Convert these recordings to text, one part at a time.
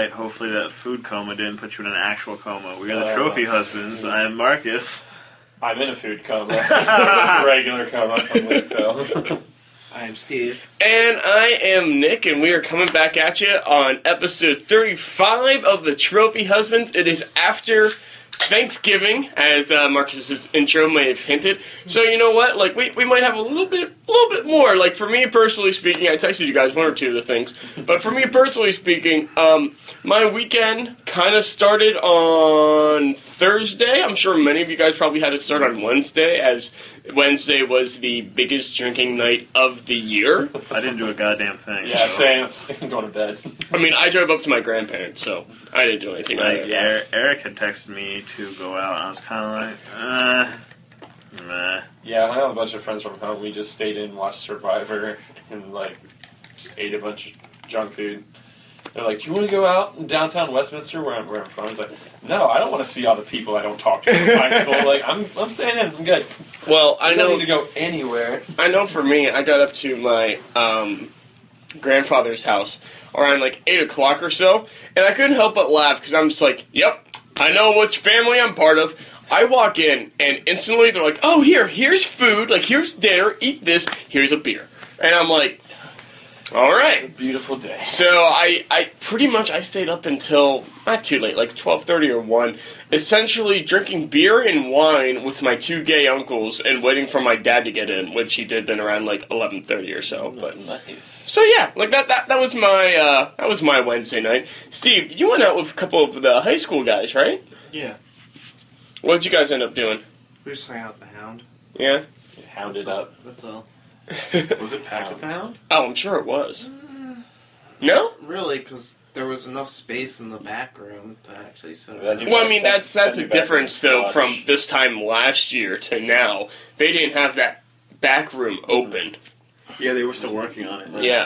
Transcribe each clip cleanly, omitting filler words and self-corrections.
right. Hopefully that food coma didn't put you in an actual coma. We are the Trophy Husbands. I am Marcus. I'm in a food coma. It's a regular coma from Lakeville. I am Steve. And I am Nick, and we are coming back at you on episode 35 of the Trophy Husbands. It is after Thanksgiving, as Marcus's intro may have hinted. So you know what? Like we might have a little bit more. Like for me personally speaking, I texted you guys one or two of the things. But for me personally speaking, my weekend kind of started on Thursday. I'm sure many of you guys probably had it start on Wednesday, as Wednesday was the biggest drinking night of the year. I didn't do a goddamn thing. Yeah, same. I'm going to bed. I mean, I drove up to my grandparents, so I didn't do anything. Like, Eric had texted me to go out, and I was kind of like, meh. Yeah, I have a bunch of friends from home. We just stayed in, watched Survivor, and just ate a bunch of junk food. They're like, "Do you want to go out in downtown Westminster where I'm from?" I was like, "No, I don't want to see all the people I don't talk to in high school. Like, I'm staying in. I'm good. Well, I don't know need to go anywhere." I know for me, I got up to my grandfather's house around 8 o'clock or so, and I couldn't help but laugh because I'm just like, "Yep, I know which family I'm part of." I walk in, and instantly they're like, "Oh, here's food. Here's dinner. Eat this. Here's a beer." And I'm like, all right. It's a beautiful day. So I pretty much stayed up until not too late, 12:30 or 1, essentially drinking beer and wine with my two gay uncles and waiting for my dad to get in, which he did then around 11:30 or so. But nice. So yeah, that was my Wednesday night. Steve, you went out with a couple of the high school guys, right? Yeah. What did you guys end up doing? We just hung out with the Hound. Yeah. Hounded up. That's all. Was it packed at the Hound? Oh, I'm sure it was. No? Really, because there was enough space in the back room to actually sit That'd down. be Well, I mean, that's That'd a be better difference, than though, Scotch. from this time last year to now. They didn't have that back room open. Yeah, they were still working on it. Yeah.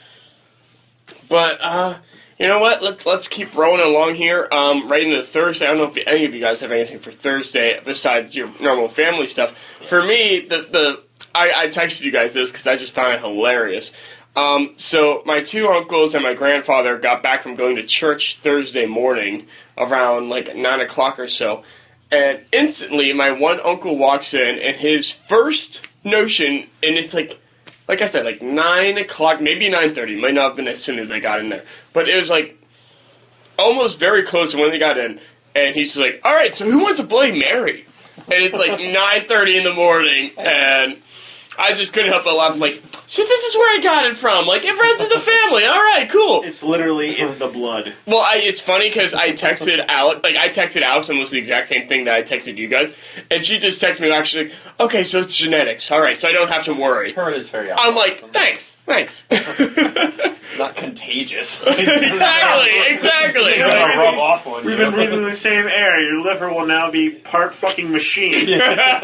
But, you know what? Let's keep rolling along here. Right into Thursday. I don't know if any of you guys have anything for Thursday besides your normal family stuff. For me, I texted you guys this because I just found it hilarious. So my two uncles and my grandfather got back from going to church Thursday morning around 9 o'clock or so. And instantly my one uncle walks in, and his first notion, and it's like I said, 9 o'clock, maybe 9:30. Might not have been as soon as I got in there. But it was almost very close to when they got in. And he's just like, all right, so who wants a Bloody Mary? And it's 9:30 in the morning, and I just couldn't help but laugh. I'm like, so this is where I got it from. It runs in the family. All right, cool. It's literally in the blood. Well, it's funny because I texted Alex, I texted Alex almost the exact same thing that I texted you guys, and she just texted me back. She's like, okay, so it's genetics. All right, so I don't have to worry. Hereditary. I'm like, thanks. Not contagious. Exactly. You're gonna rub off on We've you. been breathing the same air. Your liver will now be part fucking machine.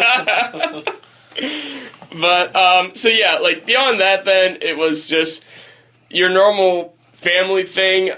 But, so yeah, beyond that then, it was just your normal family thing.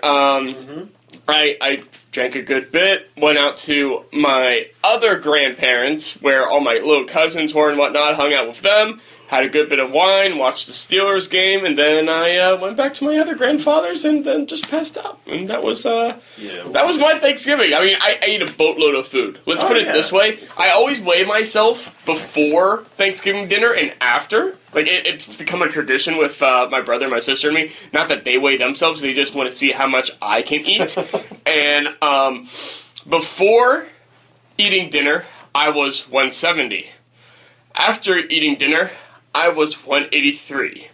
I drank a good bit, went out to my other grandparents, where all my little cousins were and whatnot, hung out with them, had a good bit of wine, watched the Steelers game, and then I went back to my other grandfather's and then just passed out. And that was my Thanksgiving. I mean, I ate a boatload of food. Let's put it this way. I always weigh myself before Thanksgiving dinner and after. It's become a tradition with my brother, my sister, and me. Not that they weigh themselves, they just want to see how much I can eat. And before eating dinner, I was 170. After eating dinner, I was 183.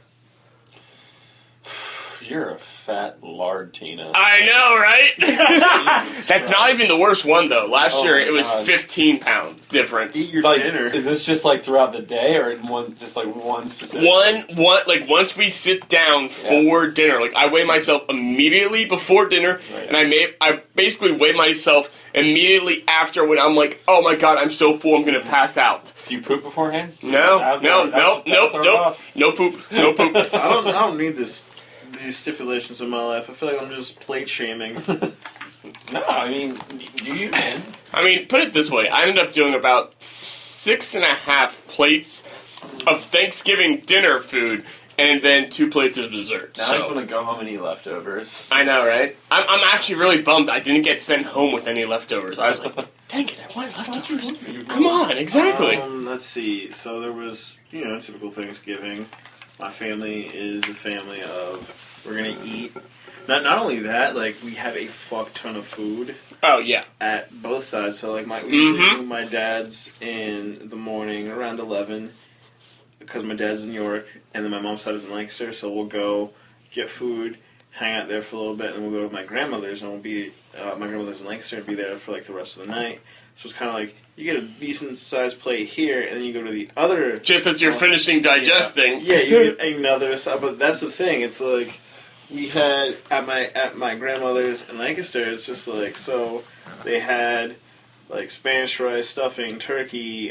You're a fat lard, Tina. I know, right? That's not even the worst one, though. Last year, it was 15 pounds difference. Eat your dinner. Is this just throughout the day, or in one specific? One, once we sit down for dinner, I weigh myself immediately before dinner, Right. and I basically weigh myself immediately after when I'm like, oh my god, I'm so full, I'm gonna pass out. Do you poop beforehand? No poop. I don't need these stipulations in my life. I feel like I'm just plate shaming. No, I mean, do you? I mean, put it this way, I ended up doing about 6.5 plates of Thanksgiving dinner food and then 2 plates of dessert. Now I just want to go home and eat leftovers. I know, right? I'm actually really bummed I didn't get sent home with any leftovers. I was like, dang it, I want leftovers. Come on, exactly. Let's see. So there was, typical Thanksgiving. My family is the family of, we're going to eat. Not only that, like, we have a fuck ton of food Oh, yeah. at both sides. So, like, my dad's in the morning around 11 because my dad's in York, and then my mom's side is in Lancaster. So we'll go get food, hang out there for a little bit, and then we'll go to my grandmother's, and we'll be, my grandmother's in Lancaster, and be there for, like, the rest of the night. So it's kind of like, you get a decent-sized plate here, and then you go to the other... Just as you're finishing digesting. Yeah, you get another side, but that's the thing, it's like... We had at my grandmother's in Lancaster. It's just like, so they had like Spanish rice, stuffing, turkey,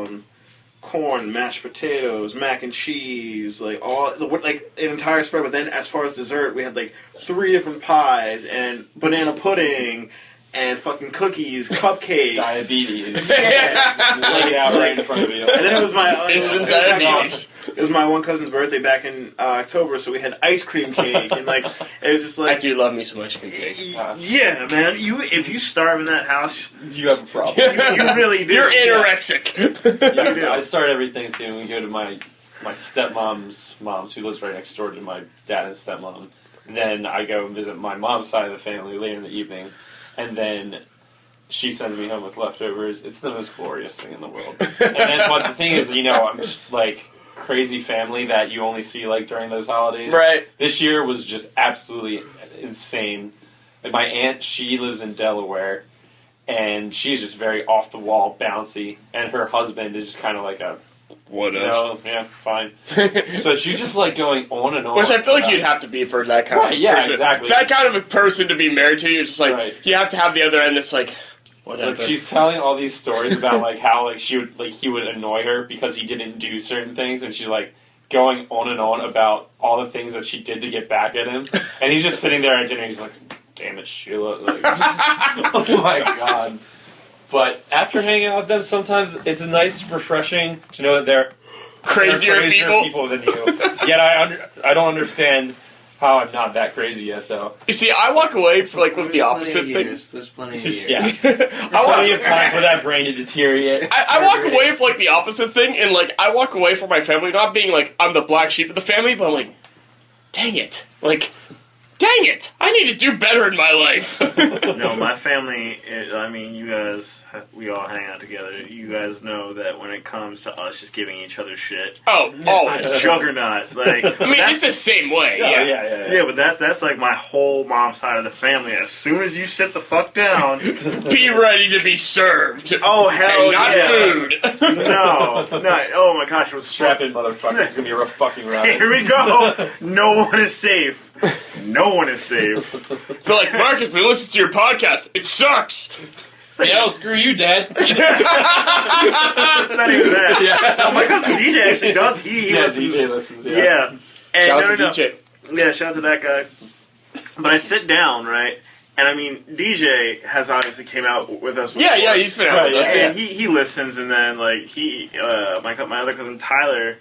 corn, mashed potatoes, mac and cheese, like like an entire spread. But then as far as dessert, we had like 3 different pies and banana pudding and fucking cookies, cupcakes, Diabetes. Yeah. Lay it out right in front of you. And then it was my Instant diabetes. It was my one cousin's birthday back in October, so we had ice cream cake, and like it was just I like, do love me some ice cream cake. yeah, man. If you starve in that house, You have a problem. you really do. You're anorexic. I start every Thanksgiving. We go to my stepmom's who lives right next door to my dad and stepmom. And then I go and visit my mom's side of the family later in the evening. And then she sends me home with leftovers. It's the most glorious thing in the world. And then, but the thing is, I'm just like crazy family that you only see like during those holidays. Right. This year was just absolutely insane. Like my aunt, she lives in Delaware, and she's just very off the wall, bouncy, and her husband is just kind of like a yeah, fine. So she's just like going on and on. Which I feel like you'd have to be for that kind of yeah, person. exactly. That kind of a person to be married to, you're just like, Right. you have to have the other end that's like, whatever. Like she's telling all these stories about like how like he would annoy her because he didn't do certain things, and she's like going on and on about all the things that she did to get back at him, and he's just sitting there at dinner. And he's like, "Damn it, Sheila!" Like, oh my god. But after hanging out with them, sometimes it's nice, refreshing to know that they're crazier people than you. Yet I don't understand how I'm not that crazy yet, though. You see, I walk away for, like with the There's opposite plenty of thing. years. There's plenty of years. Yeah, I plenty walk, of time for that brain to deteriorate. I walk away for like the opposite thing, and like I walk away from my family not being like I'm the black sheep of the family, but I'm like, dang it, I need to do better in my life. No, my family, you guys, we all hang out together. You guys know that when it comes to us just giving each other shit, Oh, always. juggernaut. Like, I mean, it's the same way. Yeah. yeah, but that's like my whole mom's side of the family. As soon as you sit the fuck down, Be ready to be served. oh hell And not yeah. food. No, oh my gosh, it was Strap in, motherfucker. It's gonna be a rough fucking ride. Here we go. No one is safe. No one is safe. They're like, Marcus, we listened to your podcast. It sucks. Yeah, screw you, Dad. It's not even that. Yeah. No, my cousin DJ actually does. He Yeah, listens. DJ listens. Yeah. And Shout no, out to no, DJ. Yeah, shout out to that guy. But I sit down, right? And I mean, DJ has obviously came out with us. Yeah, before. he's been out Right, with us. yeah. And he listens, and then like my other cousin Tyler,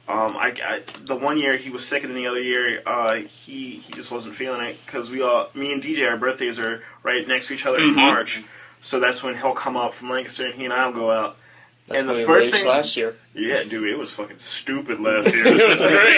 the one year he was sick, and then the other year he just wasn't feeling it because me and DJ, our birthdays are right next to each other in March, so that's when he'll come up from Lancaster, and he and I'll go out. That's and the funny, first late thing last year. Yeah, dude, it was fucking stupid last year. It was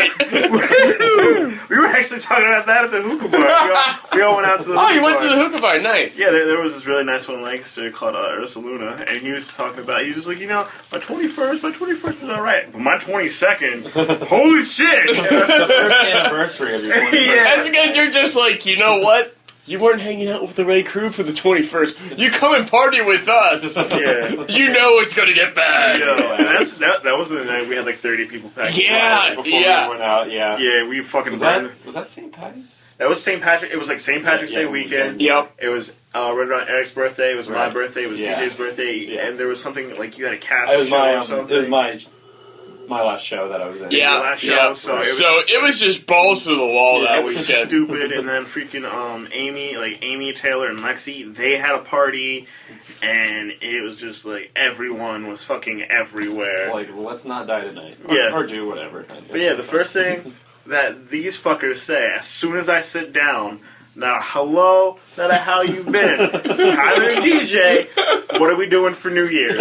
great. We were actually talking about that at the hookah bar. We all went out to the Oh, hookah you went bar. to the hookah bar. Nice. Yeah, there was this really nice one in Lancaster called Ursa Luna, and he was talking about, he was just like, my 21st was alright, but my 22nd, holy shit! It's the first anniversary of your 21st. Yeah. That's because you're just like, you know what? You weren't hanging out with the right crew for the 21st. You come and party with us. Yeah. You know it's gonna get bad. And that was the night we had like 30 people packed. Yeah. Before we went out, yeah. Yeah, we fucking Was burned. that St. Patty's? That was St. Patrick. It was like St. Patrick's Yeah, Day weekend. Yep. It was right around Eric's birthday. It was my Right. birthday. It was Yeah. DJ's birthday. Yeah. And there was something like you had a cast It was show or something. it was my last show that I was in. Yeah. last show, so it was just balls to the wall Yeah, that it was weekend. stupid. And then freaking Amy, Taylor, and Lexi, they had a party, and it was just like everyone was fucking everywhere. Like, well, let's not die tonight. Yeah. Or do whatever. But yeah, the first thing that these fuckers say as soon as I sit down. Now, hello, not a how you been. Tyler and DJ, what are we doing for New Year's?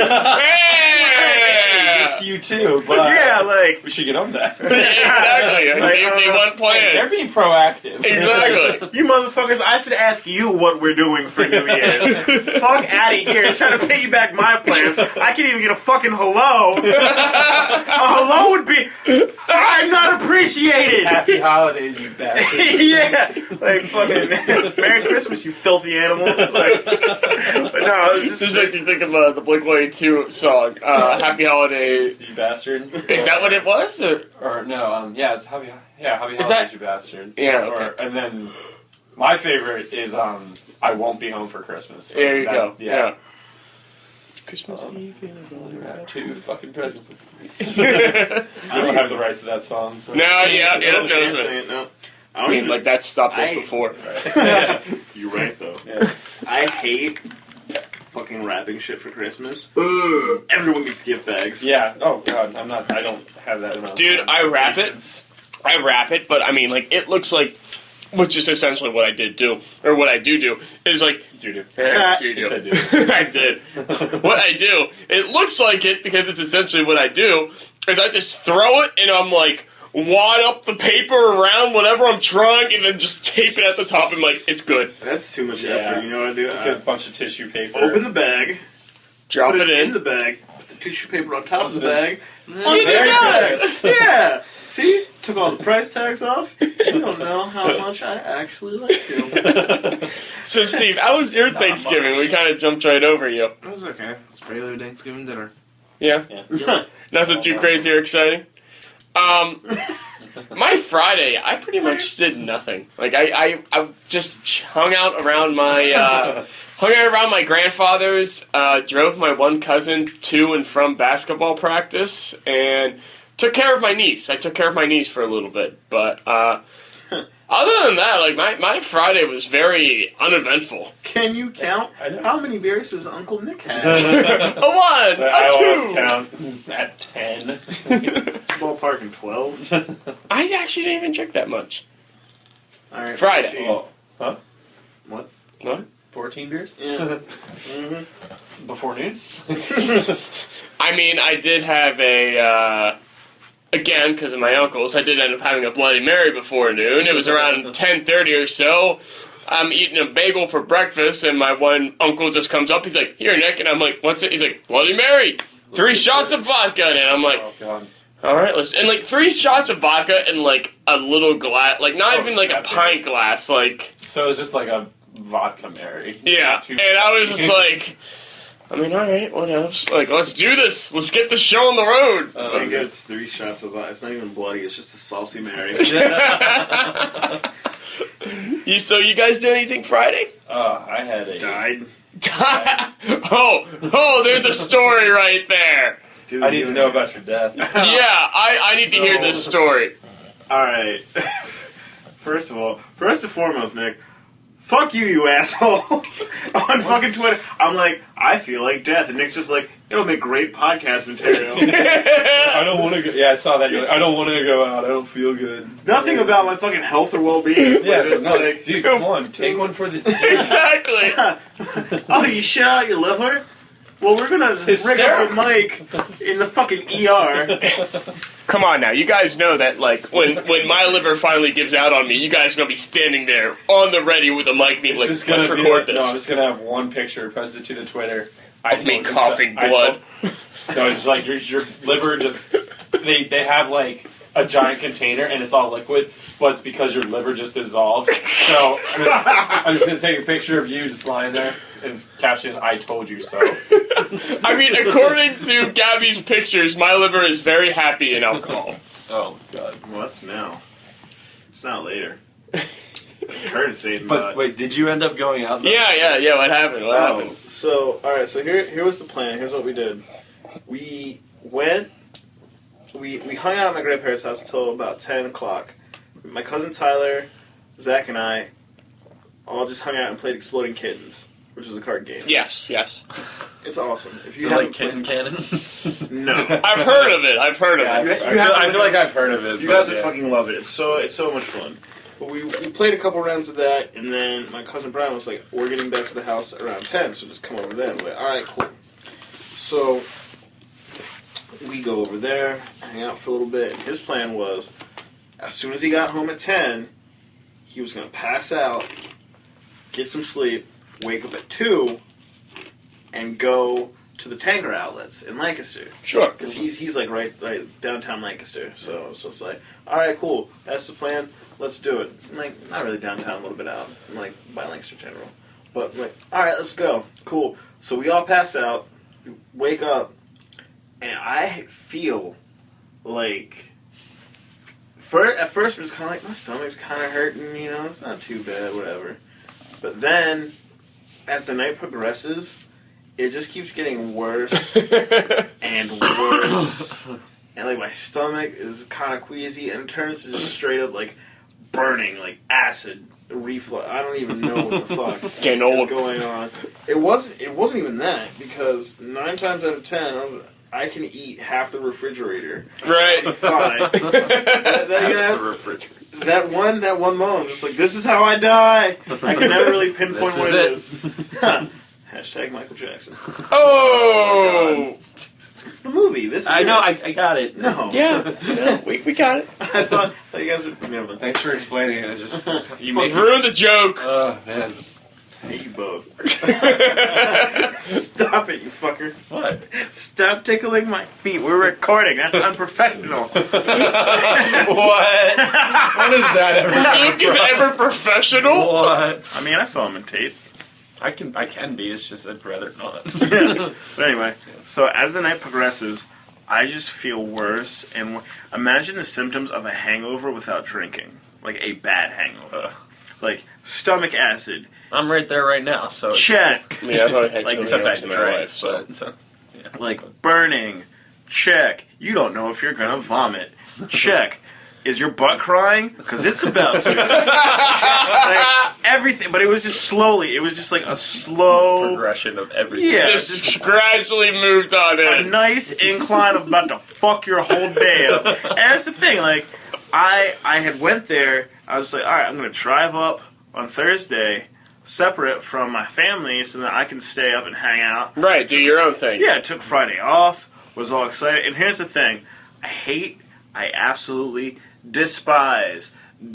Miss you too, but Yeah, like, we should get on that. Exactly. I Like, gave me one plan. They're being proactive. Exactly. you motherfuckers, I should ask you what we're doing for New Year's. Fuck out of here, trying to piggyback my plans. I can't even get a fucking hello. A hello would be, I'm not appreciated. Happy holidays, you bastards. Yeah, like fucking Merry Christmas, you filthy animals. Like, but no, it was This just makes me think of the Blink-182 song, Happy Holidays. You bastard. Is that what it was? Or no, yeah, it's Happy Holidays, Is that- you bastard. Yeah, Or, okay. and then my favorite is I Won't Be Home for Christmas. There you That- go. Yeah. Christmas Eve. Two fucking presents. No, I don't have the rights to that song. So. yeah, no, no, can't say it, no. I I don't mean, even like, that stopped us I- before. You're right though. Yeah. I hate fucking wrapping shit for Christmas. Everyone gets gift bags. Yeah. Oh god, I don't have that amount. Dude, of I wrap patience. I wrap it, but I mean, like, it looks like, which is essentially what I did do, or what I do, is like, Dude. You said dude. I did. What I do, it looks like it because it's essentially what I do, is I just throw it and I'm like, wad up the paper around whatever I'm trying and then just tape it at the top and like, it's good. That's too much Yeah. effort. You know what I do? Just get a bunch of tissue paper. Open the bag, Drop put it in in. the bag, put the tissue paper on top of the Put it bag. in. On the Very bag. nice. Yeah. See? Took all the price tags off. You don't know how much I actually like you. So Steve, how was your Not Thanksgiving? much. We kind of jumped right over you. It was okay. It's regular Thanksgiving dinner. Yeah? Yeah. Nothing too crazy or exciting? My Friday, I pretty much did nothing. Like I just hung out around my grandfather's. Drove my one cousin to and from basketball practice, and took care of my niece. I took care of my niece for a little bit, but other than that, like my Friday was very uneventful. Can you count I know. how many beers does Uncle Nick have? A one, I a always two. count at 10. Ballpark in 12. I actually didn't even drink that much. All right. Friday. 14. Oh, huh? What? What? 14 beers? Yeah. Before noon? I mean, I did have a, again, because of my uncles, I did end up having a Bloody Mary before noon. It was around 10:30 or so. I'm eating a bagel for breakfast, and my one uncle just comes up. He's like, "Here, Nick," and I'm like, "What's it?" He's like, "Bloody Mary, 3 shots of vodka," and I'm like, Oh, God. "All right, let's." And like 3 shots of vodka and like a little glass, like not Oh, even like a gotcha. pint glass, like So it's just like a vodka Mary. yeah. Two- And I was just like, I mean, all right, what else? Like, let's do this. Let's get the show on the road. I think it's 3 shots of vodka. It's not even bloody. It's just a saucy Mary. So you guys do anything Friday? I had a... Died. oh, there's a story right there. Dude, I need to know about your death. Yeah, I need to hear this story. All right. First and foremost, Nick, fuck you, you asshole. On fucking Twitter, I'm like, I feel like death, and Nick's just like, it'll make great podcast material. I don't want to go... Yeah, I saw that. You're like, I don't want to go out. I don't feel good. Nothing about my fucking health or well-being. Yeah, but it's no, like, dude, come on. Take one for the... Exactly. oh, you shit out your liver? Well, we're gonna rig up hysterical. a mic in the fucking ER. Come on now, you guys know that like when my liver finally gives out on me, you guys are gonna be standing there on the ready with a mic, being like, It's just let's gonna be record like, this. No, I'm just gonna have one picture posted to the Twitter. Of me told you coughing so. blood. No, it's like your liver just... They have like a giant container and it's all liquid, but it's because your liver just dissolved. So I'm just gonna take a picture of you just lying there and caption is, "I told you so." I mean, according to Gabby's pictures, my liver is very happy in alcohol. Oh god. Well, that's now. It's not later. It's courtesy. But wait, did you end up going out? Yeah. What happened? What happened? So, alright, so here was the plan. Here's what we did. We went, we hung out at my grandparents' house until about 10 o'clock. My cousin Tyler, Zach, and I all just hung out and played Exploding Kittens. which is a card game. Yes. It's awesome. If Is you it haven't like Kitten Cannon? no. I've heard of it. I feel like I've heard of it. You but guys would yeah. fucking love it. It's so much fun. But we played a couple rounds of that, and then my cousin Brian was like, "We're getting back to the house around 10, so just come over then." We're like, all right, cool. So we go over there, hang out for a little bit, and his plan was, as soon as he got home at 10, he was going to pass out, get some sleep, wake up at 2, and go to the Tanger outlets in Lancaster. Sure. Because he's like right downtown Lancaster. So it's just like, all right, cool. That's the plan. Let's do it. I'm like, not really downtown, a little bit out. I'm like, by Lancaster General. But I'm like, all right, let's go. Cool. So we all pass out, wake up, and I feel like, at first it was kind of like, my stomach's kind of hurting, you know, it's not too bad, whatever. But then, as the night progresses, it just keeps getting worse and worse. And like my stomach is kind of queasy and it turns to just straight up like burning, like acid reflux. I don't even know what the fuck Getting is old. going on. It wasn't even that, because 9 times out of 10 I can eat half the refrigerator. Right. Fine. The refrigerator. That one moment, just like, this is how I die. I can never really pinpoint This what is it is. Hashtag Michael Jackson. Oh! It's the movie. This is I know, it. I got it. No. Yeah, we got it. I thought you guys would never. Thanks for explaining it. I just you We made ruined the joke. Oh man. I hate you both. Stop it, you fucker. What? Stop tickling my feet. We're recording. That's unprofessional. What? What is that Luke is ever professional. What? I mean, I saw him in tape. I can be. It's just I'd rather not. But anyway, so as the night progresses, I just feel worse. And imagine the symptoms of a hangover without drinking. Like a bad hangover. Like stomach acid. I'm right there right now. So it's- Check. Yeah, I've only had Like, two except I hangovers in my drank. life, so. So Like burning. Check. You don't know if you're gonna vomit. Check. Is your butt crying? Because it's about to. Like, everything, but it was just slowly. It was just like a slow, progression of everything. yeah, Just gradually moved on a in. nice incline of about to fuck your whole day up. And that's the thing. Like, I had went there. I was like, all right, I'm gonna drive up on Thursday, separate from my family, so that I can stay up and hang out. Right, do your own thing. Yeah, I took Friday off, was all excited. And here's the thing. I absolutely despise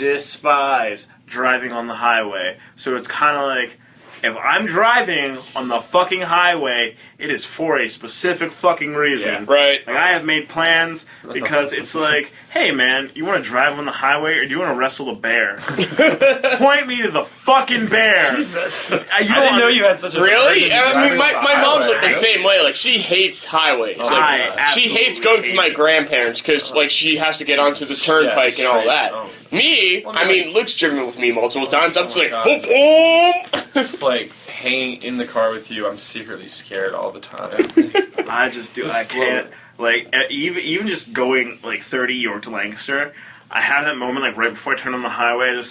driving on the highway. So it's kind of like, if I'm driving on the fucking highway, it is for a specific fucking reason. Yeah. Right. Like, I have made plans because it's like, hey man, you want to drive on the highway or do you want to wrestle a bear? Point me to the fucking bear. Jesus. I didn't know you had such a Really? aversion to I mean, driving my on the mom's highway. like the same way. Like, she hates highways. Oh, Like, I she hates absolutely going to hate my it. grandparents because, like, she has to get onto the turnpike and all straight. that. Oh. Me, Well, I no, mean, Luke's driven with me multiple times. I'm just Oh, like, my boom, God. boom. It's like hanging in the car with you. I'm secretly scared all the time. I just do. I Just can't. Like, even just going like 30 York to Lancaster, I have that moment like right before I turn on the highway. I just,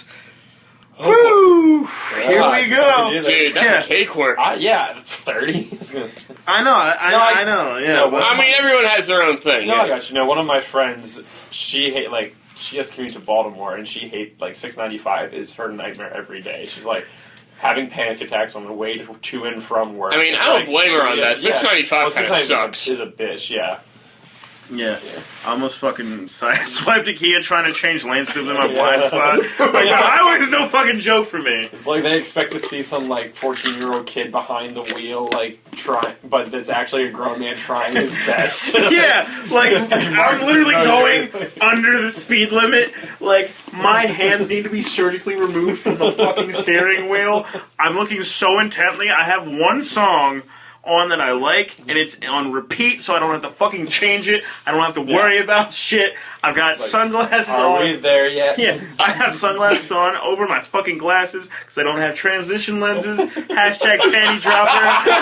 woo! Here God, we I go. can do Dude, this. that's cake work. Yeah, 30. I was gonna say. I know. I know. Yeah. No, but- I mean, everyone has their own thing. No, yeah. I got you. No, one of my friends, she has to commute to Baltimore, and she hates 695 is her nightmare every day. She's like having panic attacks on the way to and from work. I mean, I don't blame her on that. 695 Well, kind of 695 sucks. Is a bitch, yeah. Yeah. I almost fucking swiped a Kia trying to change lanes to in my blind Yeah. spot. Like, the highway is no fucking joke for me. It's like they expect to see some 14-year-old kid behind the wheel trying, but that's actually a grown man trying his best. Yeah, like, I'm literally going under the speed limit. Like, my hands need to be surgically removed from the fucking steering wheel. I'm looking so intently. I have one song on that I like, and it's on repeat, so I don't have to fucking change it. I don't have to worry about shit. I've got sunglasses Are on. we there yet? Yeah, I have sunglasses on over my fucking glasses because I don't have transition lenses. Hashtag panty dropper.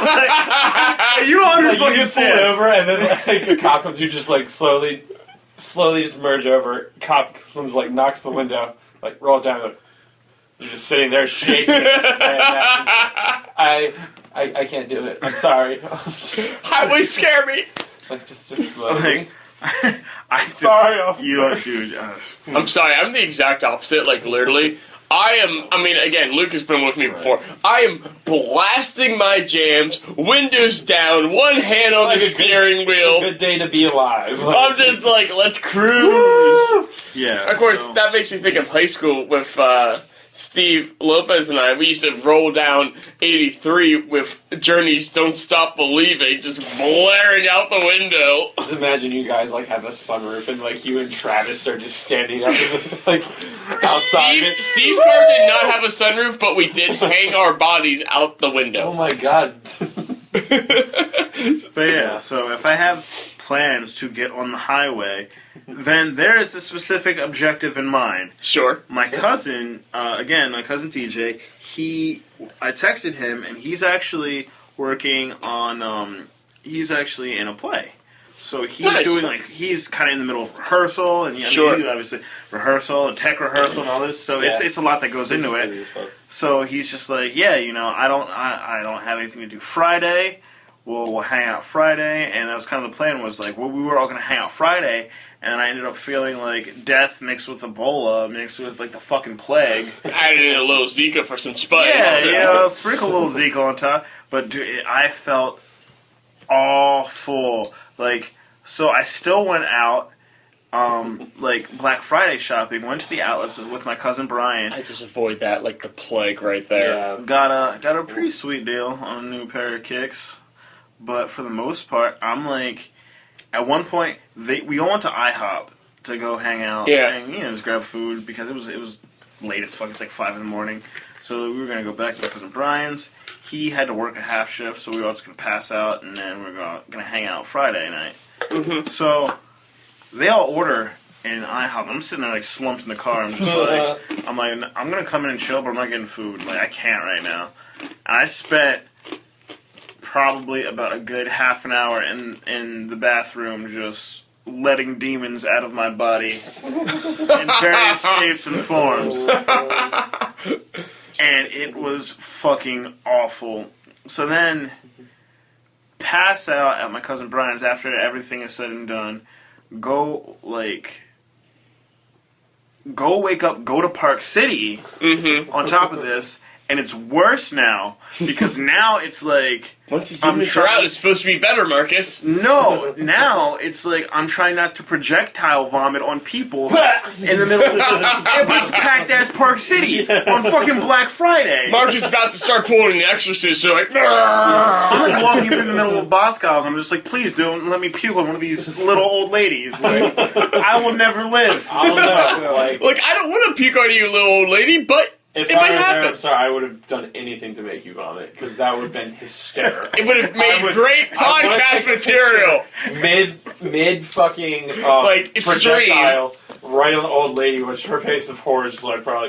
Like, you don't It's like you get pulled understand. over, and then the cop comes. You just slowly just merge over. Cop comes knocks the window, roll it down. You're just sitting there shaking. And I can't do it. I'm sorry. Highways scare me. Like just let me. I Sorry, officer. you, dude. I'm sorry, I'm the exact opposite, like literally. I mean, again, Luke has been with me before. I am blasting my jams, windows down, one hand on the steering wheel. Good day to be alive. I'm just like, let's cruise. Yeah. Of course, so- that makes me think of high school with Steve Lopez and I. We used to roll down 83 with Journey's Don't Stop Believing just blaring out the window. Just imagine you guys like have a sunroof and like you and Travis are just standing up in the, like outside. Steve's car did not have a sunroof, but we did hang our bodies out the Oh window. my god. But yeah, so if I have plans to get on the highway, then there is a specific objective in mind. Sure. My cousin, again, my cousin TJ, I texted him, and he's actually working on, he's actually in a play. So he's Nice. doing, like, he's kind of in the middle of rehearsal, and Sure. obviously rehearsal, and tech rehearsal, and all this, so Yeah. it's a lot that goes into it. Busy as fuck. So he's just like, yeah, I don't have anything to do Friday. We'll hang out Friday, and that was kind of the plan. Was like, well, we were all gonna hang out Friday, and I ended up feeling like death mixed with Ebola, mixed with like the fucking plague. Added in a little Zika for some spice. Yeah, sprinkle a little Zeke on top. But dude, I felt awful. Like, so I still went out, like Black Friday shopping. Went to the outlets with my cousin Brian. I just avoid that like the plague right there. Yeah. Got a pretty sweet deal on a new pair of kicks. But for the most part, I'm like, at one point we all went to IHOP to go hang out and just grab food because it was late as fuck. It's like 5 in the morning, so we were gonna go back to my cousin Brian's. He had to work a half shift, so we were all just gonna pass out, and then we're gonna hang out Friday night. Mm-hmm. So they all order in IHOP. I'm sitting there like slumped in the car. I'm just I'm gonna come in and chill, but I'm not getting food. Like I can't right now. And I spent probably about a good half an hour in the bathroom just letting demons out of my body in various shapes and forms. And it was fucking awful. So then, pass out at my cousin Brian's after everything is said and done. Go wake up, go to Park City on top of this. And it's worse now, because now it's like... Once the demons are out, it's supposed to be better, Marcus. No, now it's like I'm trying not to projectile vomit on people in the middle of it's packed-ass Park City on fucking Black Friday. Marcus is about to start pulling the Exorcist, so like... I'm like walking through the middle of Boscov's. I'm just like, please don't let me puke on one of these little old ladies. Like, I will never live. I don't know. Like, I don't want to puke on you, little old lady, but If it I might were there, happen. I'm sorry, I would have done anything to make you vomit, because that would have been hysterical. It would have made would- great I would podcast take a material. Mid fucking Like, projectile right on the old lady, which her face of horror is like probably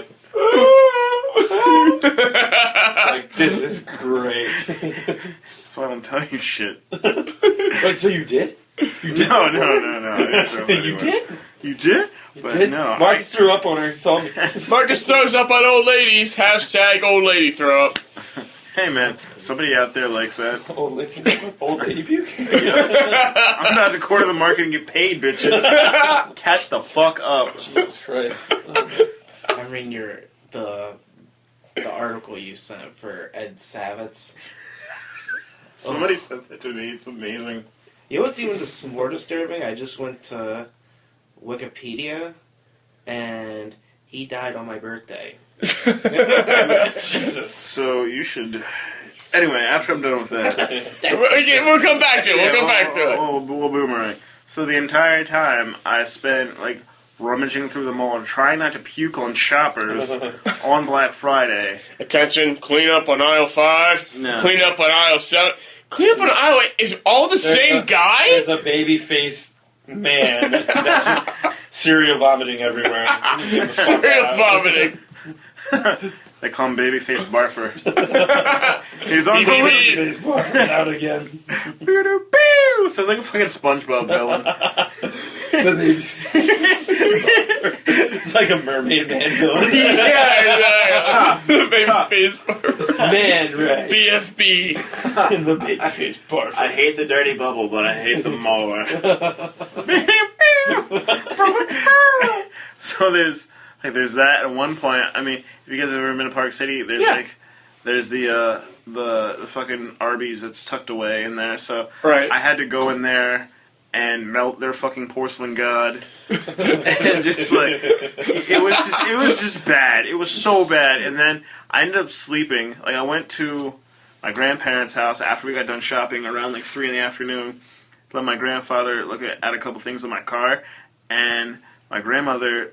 like this is great. That's why I don't tell you shit. Wait, so you did? You did? No. I didn't throw it You anywhere. did? You did? You But did? no. Marcus threw up on her. Told me. Marcus throws up on old ladies. Hashtag old lady throw up. Hey man, somebody out there likes that. Old lady puke. I'm about to quarter the market and get paid, bitches. Catch the fuck up. Jesus Christ. I mean, the article you sent for Ed Savitz. Somebody said that to me. It's amazing. You know what's even more disturbing? I just went to Wikipedia, and he died on my birthday. Jesus. So you should. Anyway, after I'm done with that, We'll come back to it. We'll come back to it. We'll boomerang. So the entire time I spent like rummaging through the mall, trying not to puke on shoppers on Black Friday. Attention, clean up on aisle 5. No. Clean up on aisle 7. Clean up on aisle 8. Is all the same guy? There's a baby-faced man that's just cereal vomiting everywhere. Cereal vomiting. They call him Babyface Barfer. He's on Babyface barfing out again. Sounds like a fucking SpongeBob villain. The baby. It's like a mermaid man villain. Yeah. Babyface barber. Man, right. BFB. In the babyface barber. I hate the dirty bubble, but I hate them more. So there's that at one point. I mean, if you guys have ever been to Park City, there's the fucking Arby's that's tucked away in there. So Right. I had to go in there and melt their fucking porcelain god, and just like it was just bad. It was so bad. And then I ended up sleeping. Like I went to my grandparents' house after we got done shopping around like 3 in the afternoon. Let my grandfather look at a couple things in my car, and my grandmother.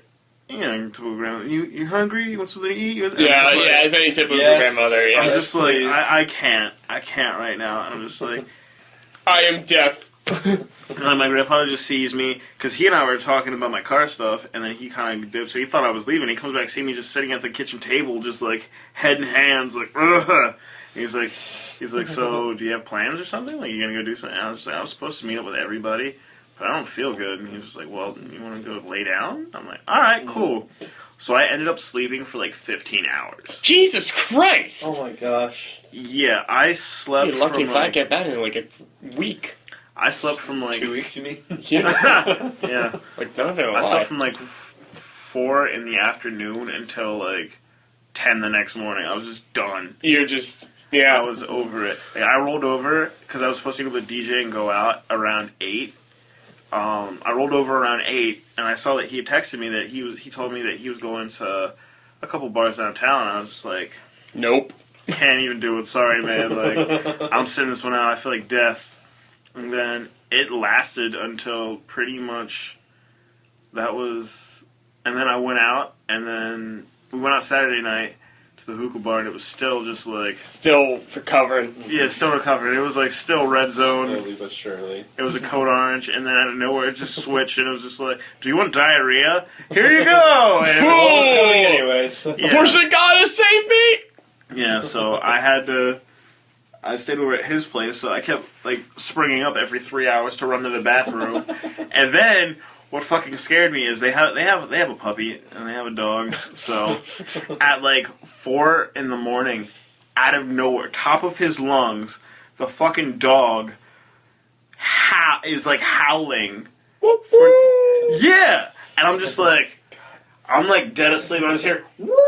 You hungry? You want something to eat? Yeah, as any typical grandmother. Yeah. I'm just like, I can't right now. And I'm just like, I am deaf. and then my grandfather just sees me, because he and I were talking about my car stuff, and then he kind of dipped, so he thought I was leaving. He comes back, see me just sitting at the kitchen table, just like, head in hands, like, ugh. He's like, so, do you have plans or something? Like, you gonna go do something? And I was just like, I was supposed to meet up with everybody, but I don't feel good. And he's just like, well, you want to go lay down? I'm like, alright, cool. So I ended up sleeping for like 15 hours. Jesus Christ! Oh my gosh. Yeah, I slept You're lucky from if I like, get that in like a week. I slept from like 2 weeks, you mean? Yeah. yeah. Like, not even a I lie. slept from like 4 in the afternoon until like 10 the next morning. I was just done. You're just, I was over it. Like, I rolled over because I was supposed to go with DJ and go out around 8. I rolled over around 8, and I saw that he had texted me that he told me that he was going to a couple bars downtown, and I was just like, Nope. can't even do it. Sorry, man. Like, I'm sitting this one out. I feel like death. And then it lasted until pretty much and then I went out, and then we went out Saturday night to the hookah bar, and it was still just like... Still recovering. Yeah, still recovering. It was like still red zone. Slowly but surely. It was a code orange, and then out of nowhere it just switched, and it was just like, do you want diarrhea? Here you go! And Well, it's coming anyways. Yeah. Portion God has saved me! Yeah, so I stayed over at his place, so I kept, like, springing up every 3 hours to run to the bathroom. And then, what fucking scared me is they have a puppy, and they have a dog, so at, like, 4 in the morning, out of nowhere, top of his lungs, the fucking dog is, like, howling. Yeah! And I'm just like, dead asleep, and I just hear,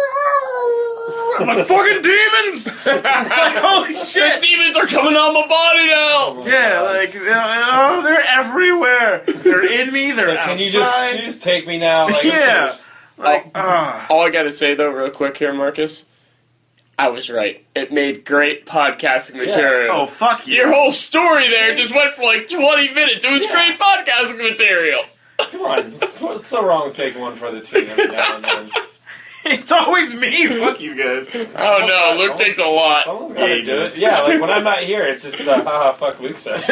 I'm like, fucking demons! Holy The shit! demons are coming on my body now! Yeah, like, they're everywhere. They're in me, they're Can outside. you just take me now? Like, Yeah. Like, All I gotta say though, real quick here, Marcus, I was right. It made great podcasting material. oh, fuck you. Your whole story there just went for like 20 minutes. It was great podcasting material. Come on. What's so wrong with taking one for the team every now and then? It's always me. Fuck you guys. Oh no, Luke takes a lot. Someone's got to Yeah, do it. Yeah, like when I'm not here, it's just the haha fuck Luke session.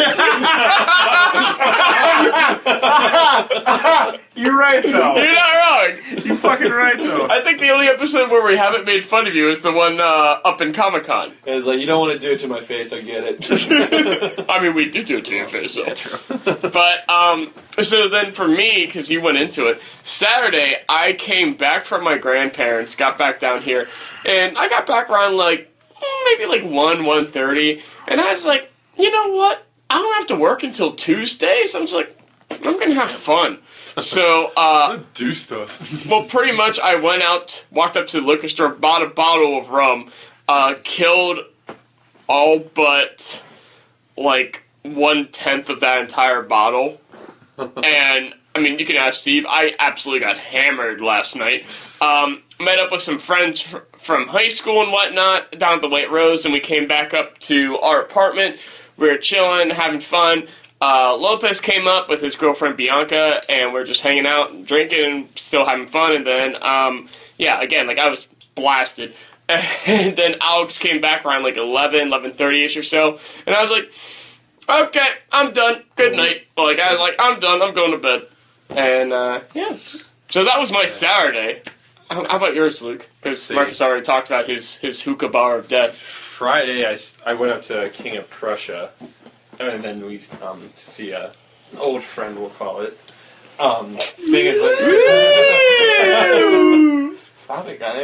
You're right, though. You're not wrong. You're fucking right, though. I think the only episode where we haven't made fun of you is the one up in Comic-Con. It's like, you don't want to do it to my face, I get it. I mean, we did do it to your face, so. Yeah, true. But, so then for me, because you went into it, Saturday, I came back from my grandparents, got back down here, and I got back around, like, maybe like 1:30, and I was like, you know what? I don't have to work until Tuesday, so I'm just like, I'm gonna have fun. So, do stuff. well, pretty much I went out, walked up to the liquor store, bought a bottle of rum, killed all but, like, 1/10 of that entire bottle. And, I mean, you can ask Steve, I absolutely got hammered last night. Met up with some friends from high school and whatnot down at the White Rose, and we came back up to our apartment. We were chilling, having fun. Lopez came up with his girlfriend Bianca, and we're just hanging out and drinking and still having fun. And then, again, like, I was blasted. And then Alex came back around like 11:30ish or so, and I was like, okay, I'm done. Good night. Like, I was like, I'm done. I'm going to bed. And, so that was my Saturday. How about yours, Luke? Because Marcus already talked about his hookah bar of death. Friday, I went up to King of Prussia, and then we see an old friend, we'll call it. Thing is, like, stop it, guys.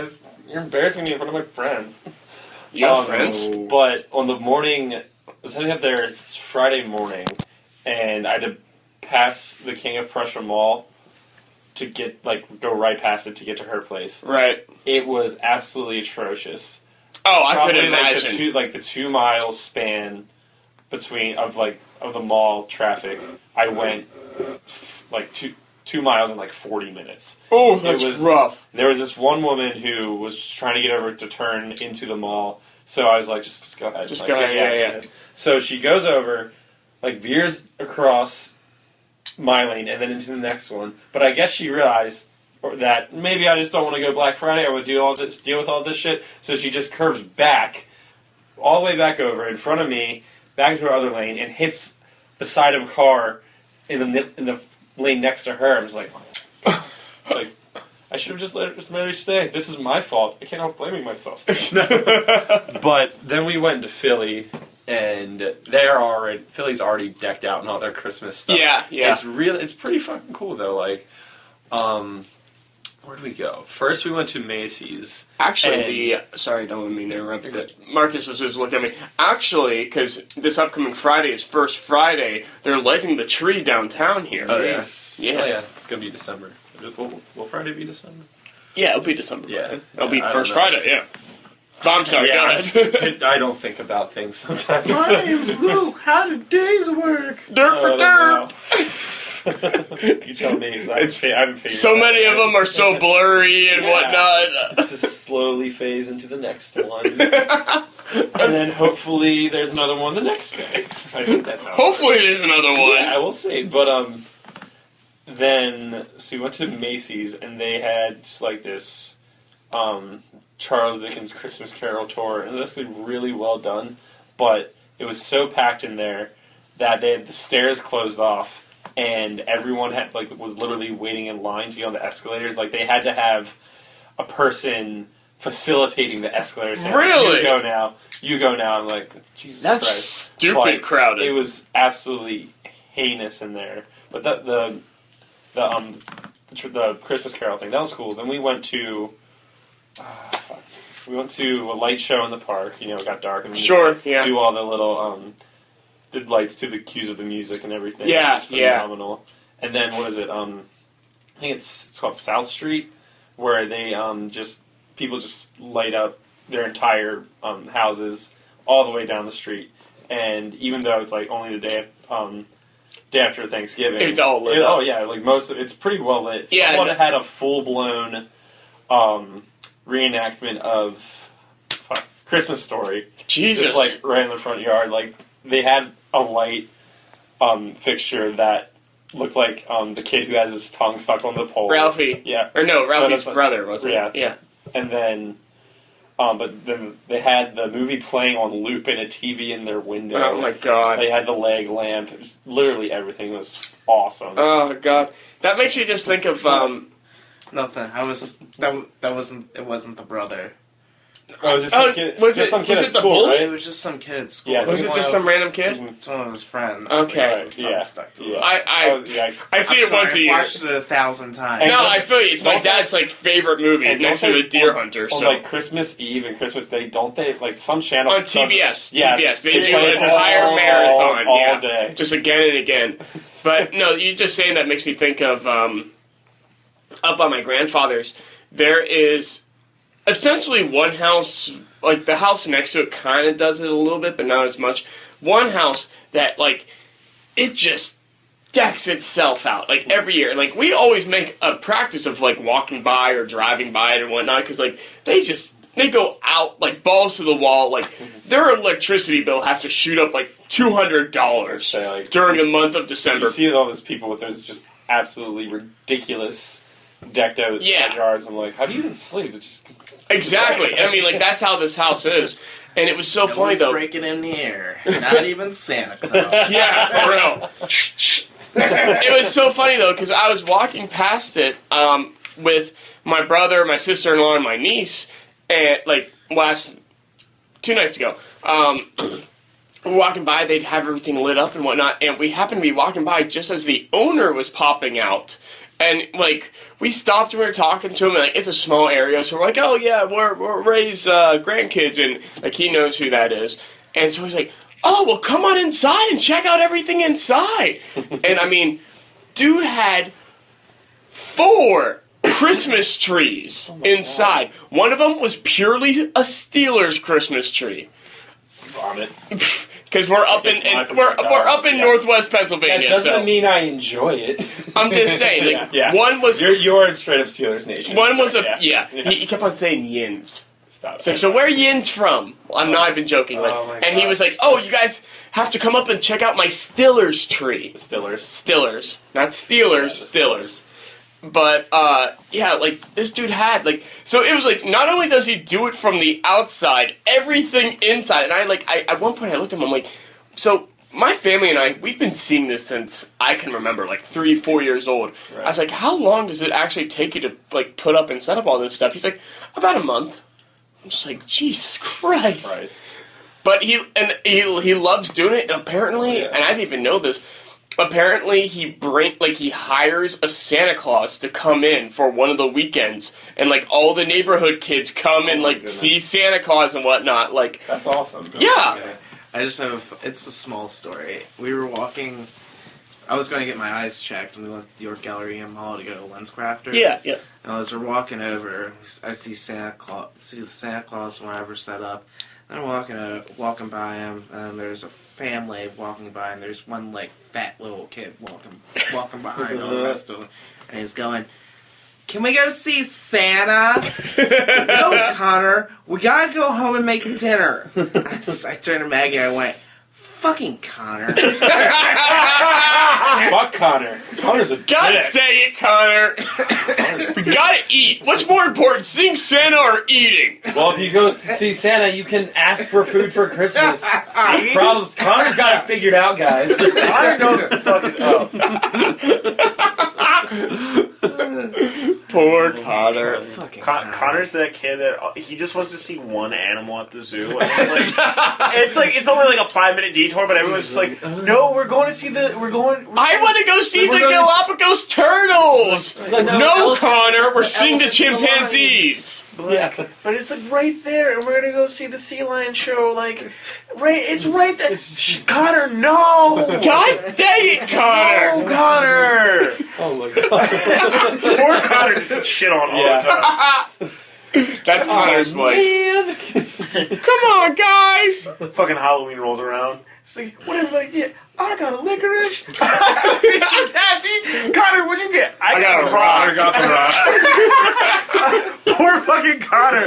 you're embarrassing me in front of my friends. You have friends? But on the morning, I was heading up there, it's Friday morning, and I had to pass the King of Prussia Mall to get, go right past it to get to her place. Right. It was absolutely atrocious. Oh, I Probably could imagine. the 2 mile span between of the mall traffic. I went 2 miles in 40 minutes. Oh, that's rough. There was this one woman who was trying to get over to turn into the mall, so I was like, just go ahead. Just go ahead, yeah. So she goes over, veers across my lane and then into the next one. But I guess she realized that maybe I just don't want to go Black Friday. I would deal with all this shit. So she just curves back, all the way back over in front of me, back into her other lane, and hits the side of a car in the lane next to her. I was like, I should have just let her stay. This is my fault. I can't help blaming myself. But then we went to Philly, and Philly's already decked out and all their Christmas stuff. Yeah. It's pretty fucking cool though. Where did we go? First, we went to Macy's. Actually, sorry, don't mean to interrupt, but Marcus was just looking at me. Actually, because this upcoming Friday is First Friday, they're lighting the tree downtown here. Oh, yeah. Yeah. Oh, yeah. It's going to be December. Will Friday be December? Yeah, it'll be December. Yeah. It'll be First Friday, yeah. But I'm sorry, go ahead. I don't think about things sometimes. My name's Luke. How do days work? Derp. You tell me, because I haven't figured So many of them are so blurry and whatnot. Just slowly phase into the next one. And then hopefully there's another one the next day. I think that's how Hopefully there's another one. Yeah, I will see. But, then, so we went to Macy's, and they had just this, Charles Dickens Christmas Carol tour. It was actually really well done, but it was so packed in there that they had the stairs closed off, and everyone had was literally waiting in line to get on the escalators. They had to have a person facilitating the escalators. Really? You go now. I'm like, Jesus That's Christ. stupid crowded. It was absolutely heinous in there. But the Christmas Carol thing, that was cool. Then we went to a light show in the park. It got dark, and we do all the little the lights to the cues of the music and everything. Yeah, it was phenomenal. And then what is it? I think it's called South Street, where they people just light up their entire houses all the way down the street. And even though it's only the day after Thanksgiving, it's all lit up. Oh yeah, most of it's pretty well lit. Yeah, Someone had a full blown reenactment of Christmas Story. Jesus, just right in the front yard. They had a light fixture that looked like the kid who has his tongue stuck on the pole. Ralphie. Yeah. Or no, Ralphie's brother, wasn't it? Yeah. And then but then they had the movie playing on loop in a TV in their window. Oh my god. They had the leg lamp. Literally everything was awesome. Oh god. That makes me just think of Nothing. It wasn't the brother. Oh, was it some kid, was some kid it at the school, bully? right? It was just some kid at school. Yeah, Was it just some random kid? It's one of his friends. Okay. Stuck to Yeah. I see it once a year. I've watched it 1,000 times. No, I feel you. It's my dad's favorite movie And next to The Deer Hunter. On Christmas Eve and Christmas Day, don't they some channel on TBS? Yeah, TBS. They do play an it entire marathon all day, just again and again. But no, you just saying that makes me think of up by my grandfather's. There is essentially one house, the house next to it kind of does it a little bit, but not as much. One house that, it just decks itself out, every year. We always make a practice of, walking by or driving by it and whatnot, because, they go out, balls to the wall. Their electricity bill has to shoot up, $200 during the month of December. You see all those people with those just absolutely ridiculous decked out yards. I'm like, how do you even sleep? It's just exactly. I mean, that's how this house is. And it was so funny, though. Breaking in the air. Not even Santa Claus. Yeah, for real. It was so funny, though, because I was walking past it with my brother, my sister-in-law, and my niece, and, 2 nights ago. We're walking by, they'd have everything lit up and whatnot, and we happened to be walking by just as the owner was popping out. And, like, we stopped and we were talking to him, and, like, it's a small area, so we're like, oh, yeah, we're Ray's grandkids, and, like, he knows who that is. And so he's like, oh, well, come on inside and check out everything inside. And, I mean, dude had 4 Christmas trees inside. God. One of them was purely a Steelers Christmas tree. Vomit. Because we're up in we're up in Northwest Pennsylvania. That doesn't so mean I enjoy it. I'm just saying. Like, Yeah. One was You're in straight up Steelers Nation. one was a Yeah. He kept on saying yins. Stop. It's like, so where are yins from? Well, I'm not even joking. Like, Oh my and he was like, oh, you guys have to come up and check out my Stillers tree. Stillers, not Steelers. Stillers. But, yeah, like, this dude had, like, so it was like, not only does he do it from the outside, everything inside, and at one point I looked at him, I'm like, so, my family and I, we've been seeing this since I can remember, like, 3-4 years old. Right. I was like, how long does it actually take you to, like, put up and set up all this stuff? He's like, about a month. I'm just like, Jesus Christ. But he loves doing it, and apparently, and I didn't even know this, apparently he hires a Santa Claus to come in for one of the weekends, and like all the neighborhood kids come and like see Santa Claus and whatnot. Like, that's awesome. Yeah. I just have. It's a small story. We were walking. I was going to get my eyes checked, and we went to the York Gallery Mall to go to LensCrafters. Yeah. And as we're walking over, I see the Santa Claus and whatever set up. And I'm walking by him, and there's a family walking by, and there's one like fat little kid walking behind all the rest of them, and he's going, "Can we go see Santa?" "No, Connor, we gotta go home and make dinner." I turned to Maggie, and I went, "Fucking Connor." Fuck Connor. Connor's a God dick. dang it, Connor! We gotta eat. What's more important, seeing Santa or eating? Well, if you go to see Santa, you can ask for food for Christmas. Problems. Connor's got it figured out, guys. Connor knows what the fuck is up. Poor Connor. Fucking Connor's that kid that he just wants to see one animal at the zoo. And it's only like a 5-minute detour, but everyone's just like, no, we're going to see I want to go see the Galapagos turtles. Like, no, Connor, we're seeing the chimpanzees. But it's like right there, and we're gonna go see the sea lion show. Like, it's right there. Shh, Connor, no! God dang it, Connor! No, Connor! Oh my god. Poor Connor just shit on all of us. That's Connor's like, come on, guys! Fucking Halloween rolls around. It's like, what did everybody get? I got a licorice. Taffy. Connor, what'd you get? I got a rock. Connor got the rock. Poor fucking Connor.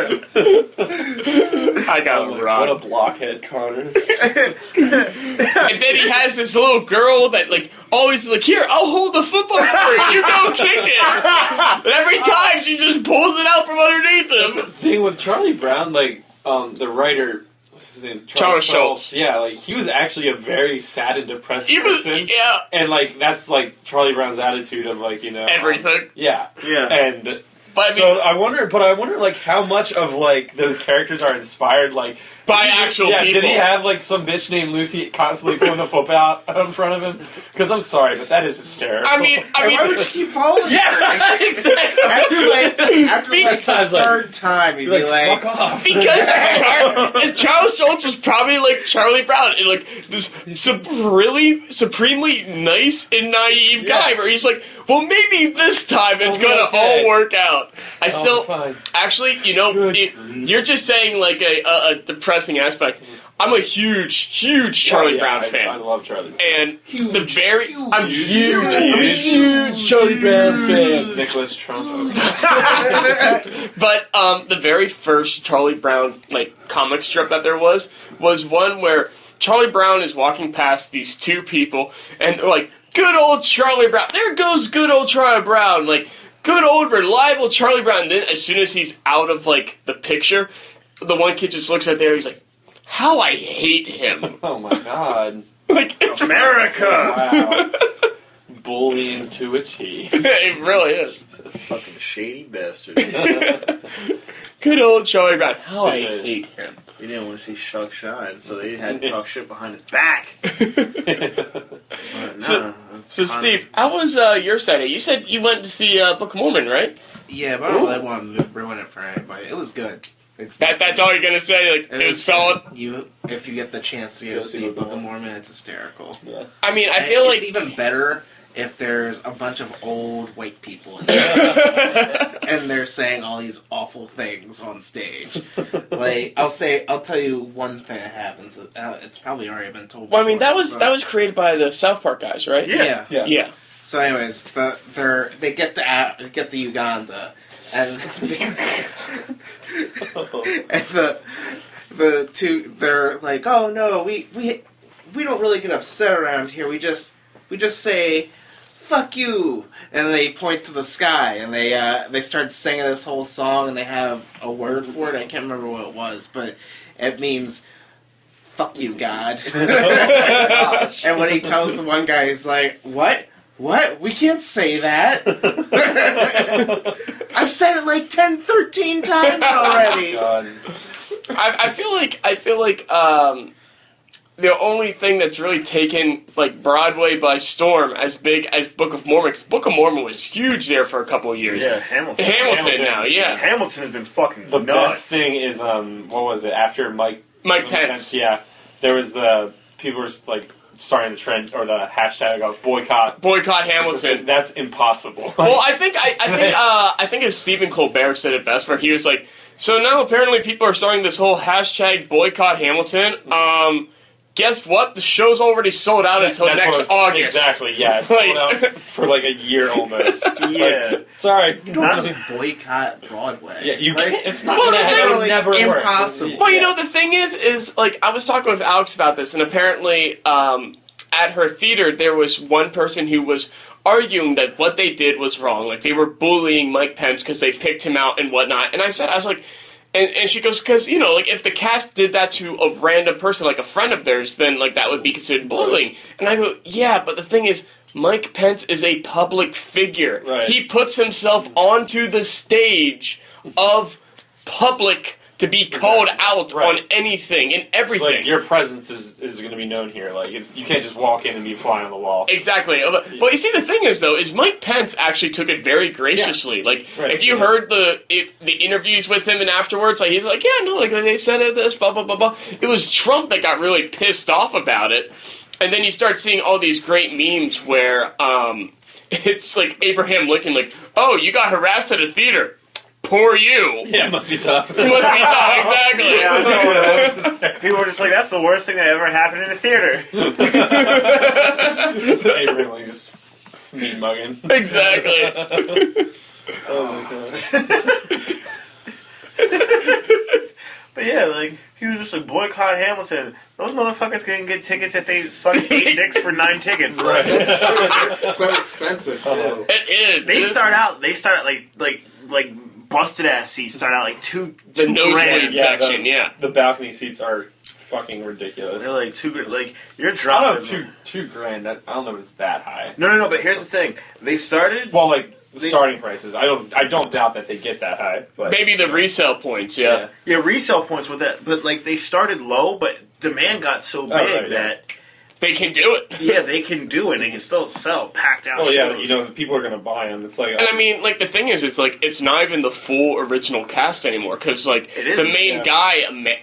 I got a rock. What a blockhead, Connor. And then he has this little girl that, like, always is like, here, I'll hold the football for you. You go kick it. And every time she just pulls it out from underneath That's him. the thing with Charlie Brown, like, the writer, what's his name? Charles Schultz. Yeah, like, he was actually a very sad and depressed He was, person. yeah, And, like, that's, like, Charlie Brown's attitude of, like, you know... everything. Yeah. Yeah. And... But I mean, So I wonder, like, how much of, like, those characters are inspired, like... by actual people. Did he have, like, some bitch named Lucy constantly pulling the football out in front of him? Because I'm sorry, but that is hysterical. I mean, Why would you keep following? yeah, exactly. After the third time, you'd be like, fuck off. because Charles Schultz was probably like Charlie Brown, and like this supremely nice and naive guy, where he's like, well, maybe this time it's gonna all work out. I still, fine. actually, you know, you're just saying like a depressing aspect. I'm a huge Charlie Brown fan. I love Charlie Brown. And I'm huge Charlie Brown fan. Nicholas Trump. But the very first Charlie Brown like comic strip that there was one where Charlie Brown is walking past these two people, and they're like, "Good old Charlie Brown. There goes good old Charlie Brown. Like, good old reliable Charlie Brown." And then as soon as he's out of like the picture, the one kid just looks at there. He's like, "How I hate him." Oh my god. Like, it's America. Wow. Bullying to a T. It really is. Fucking shady bastard. Good old Charlie Brown. How I hate him. He didn't want to see Shuck shine, so they had to talk shit behind his back. But So- nah, So, Steve, how was your Saturday? You said you went to see Book of Mormon, right? Yeah, but I don't really want to ruin it for anybody. It was good. That's all you're gonna say? Like, it was solid? If you get the chance to go see Book of Mormon, it's hysterical. Yeah. I mean, I feel like... It's even better if there's a bunch of old white people in there. And they're saying all these awful things on stage. Like, I'll tell you one thing that happens. It's probably already been told Well, I mean, before, that was created by the South Park guys, right? Yeah. Yeah. So, anyways, they get to Uganda, and and the two, they're like, oh no, we don't really get upset around here. We just say, fuck you, and they point to the sky, and they start singing this whole song, and they have a word for it. I can't remember what it was, but it means fuck you, God. And when he tells the one guy, he's like, what? We can't say that. I've said it like 10, 13 times already. God. I feel like the only thing that's really taken like Broadway by storm as big as Book of Mormon. 'Cause Book of Mormon was huge there for a couple of years. Yeah, Hamilton. Hamilton now, yeah. Hamilton has been fucking The nuts. best thing is, what was it? After Mike Pence. Yeah. There was people were like starting the trend or the hashtag of boycott Hamilton. That's impossible. Well, I think as Stephen Colbert said it best, where he was like, so now apparently people are starting this whole hashtag boycott Hamilton. Guess what? The show's already sold out until next August. Exactly, yeah. It's sold out for like a year almost. Yeah. Like, sorry. You don't just boycott Broadway. Yeah, you Like, can't. It's not Well, gonna it's it would never work. impossible. Well, you know, the thing is like, I was talking with Alex about this, and apparently, at her theater, there was one person who was arguing that what they did was wrong. Like, they were bullying Mike Pence because they picked him out and whatnot. And I was like, and she goes, because, you know, like, if the cast did that to a random person, like a friend of theirs, then, like, that would be considered bullying. And I go, yeah, but the thing is, Mike Pence is a public figure. Right. He puts himself onto the stage of public to be called out on anything and It's everything. like your presence is going to be known here. Like you can't just walk in and be a fly on the wall. Exactly. But you see, the thing is, though, is Mike Pence actually took it very graciously. Like, if you heard the interviews with him and afterwards, like, he's like, yeah, no, like, they said this, blah, blah, blah, blah. It was Trump that got really pissed off about it. And then you start seeing all these great memes where it's like Abraham Lincoln, like, oh, you got harassed at a theater. Poor you. Yeah, it must be tough. It must be tough, exactly. Yeah, that's what it was. People were just like, that's the worst thing that ever happened in a theater. Abraham Lincoln just mean mugging. Exactly. Oh my god. But yeah, like, he was just like, boycott Hamilton. Those motherfuckers can get tickets if they suck 8 dicks for 9 tickets. Right. It's so expensive too. It is. They start out like busted ass seats start out like two The grand. nosebleed section, yeah. The balcony seats are fucking ridiculous. They're like $2 like you're I dropping. don't know, $2 grand. I don't know if it's that high. No. But here's the thing: they started. Well, like the starting prices, I don't doubt that they get that high. But Maybe the resale points, yeah. Yeah, resale points with that, but like they started low, but demand got so big that They can do it. yeah, they can do it. They can still sell packed out. oh yeah, shows. you know people are gonna buy them. It's like And I mean, like, the thing is, it's like, it's not even the full original cast anymore, because, like, It is, the main guy,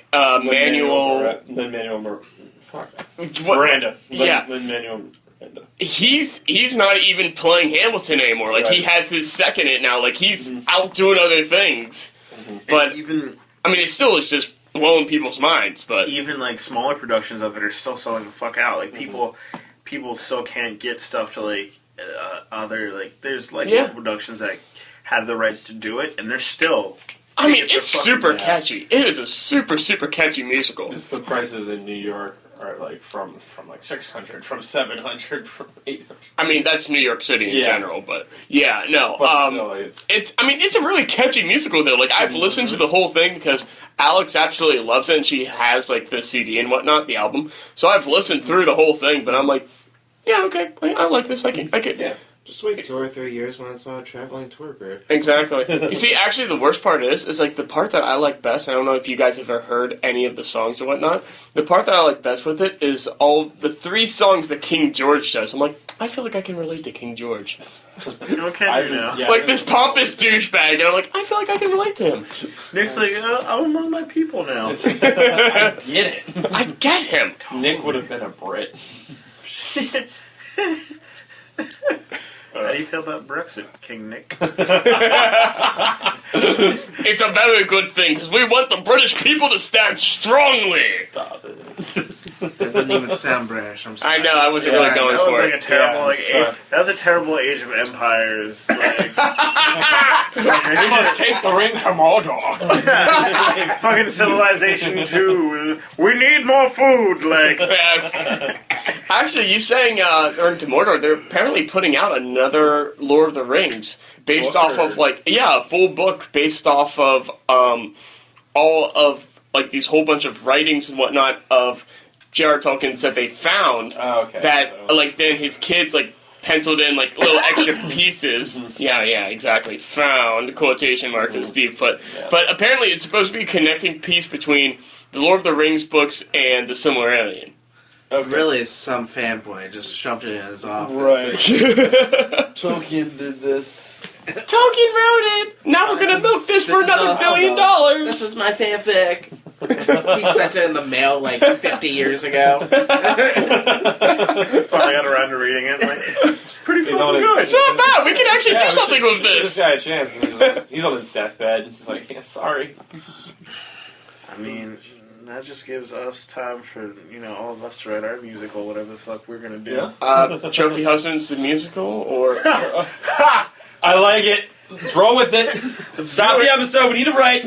Lin-Manuel Miranda. Yeah. Lin-Manuel Miranda. he's not even playing Hamilton anymore. Like, he Right. has his second it now. Like, he's out doing other things. But, And even I mean, it still is just blowing people's minds, but... even like smaller productions of it are still selling the fuck out. Like people still can't get stuff to like other like there's like Yeah. local productions that have the rights to do it, and they're still. I mean, tickets are it's fucking super bad. catchy. It is a super, super catchy musical. Just the prices in New York are like from like 600, from 700, from 800. I mean, that's New York City in Yeah. general, but yeah, no. But still, it's I mean, it's a really catchy musical, though. Like, I've listened to the whole thing because Alex absolutely loves it, and she has, like, the CD and whatnot, the album. So I've listened through the whole thing, but I'm like, yeah, okay, I like this. I can. yeah. Just wait 2 or 3 years when it's on a traveling tour group. Exactly. You see, actually, the worst part is like the part that I like best. I don't know if you guys have ever heard any of the songs or whatnot. The part that I like best with it is all the 3 songs that King George does. I'm like, I feel like I can relate to King George. Okay, now. Yeah. Like this pompous douchebag, and I'm like, I feel like I can relate to him. Nick's like, I'm among my people now. I get it. I get him. Nick would have been a Brit. How do you feel about Brexit, King Nick? It's a very good thing because we want the British people to stand strongly. Stop it. That didn't even sound British. I'm sorry. I know, I wasn't really going That was for like it. a terrible, Yeah, like, so- that was a terrible Age of Empires. Like, We must take the ring to Mordor. fucking Civilization 2. We need more food. Like, Yes. Actually, you saying they're into Mordor, they're apparently putting out another Lord of the Rings based Book off or- of, like, a full book based off of all of, like, these whole bunch of writings and whatnot of J.R. Tolkien's that they found Oh, okay. that, so- like, then his kids, like, penciled in, like, little extra pieces. Yeah, exactly. Found, quotation marks, as Steve put. Yeah. But apparently it's supposed to be a connecting piece between the Lord of the Rings books and the Silmarillion. Okay. Really, some fanboy just shoved it in his office. Right. Tolkien Tolkien did this. wrote it! Now we're gonna milk this for This is another a- $1 billion! This is my fanfic. He sent it in the mail like 50 years ago. finally got around to reading it. Like, it's pretty He's fucking on his- good. It's not bad! We can actually Yeah, do we something should with give this! guy a chance. And he's on his deathbed. He's like, yeah, sorry. I mean, that just gives us time for, all of us to write our musical, whatever the fuck we're gonna do. Yeah. Trophy Husbands the musical, or... I like it. Let's roll with it. Stop the episode. We need to write.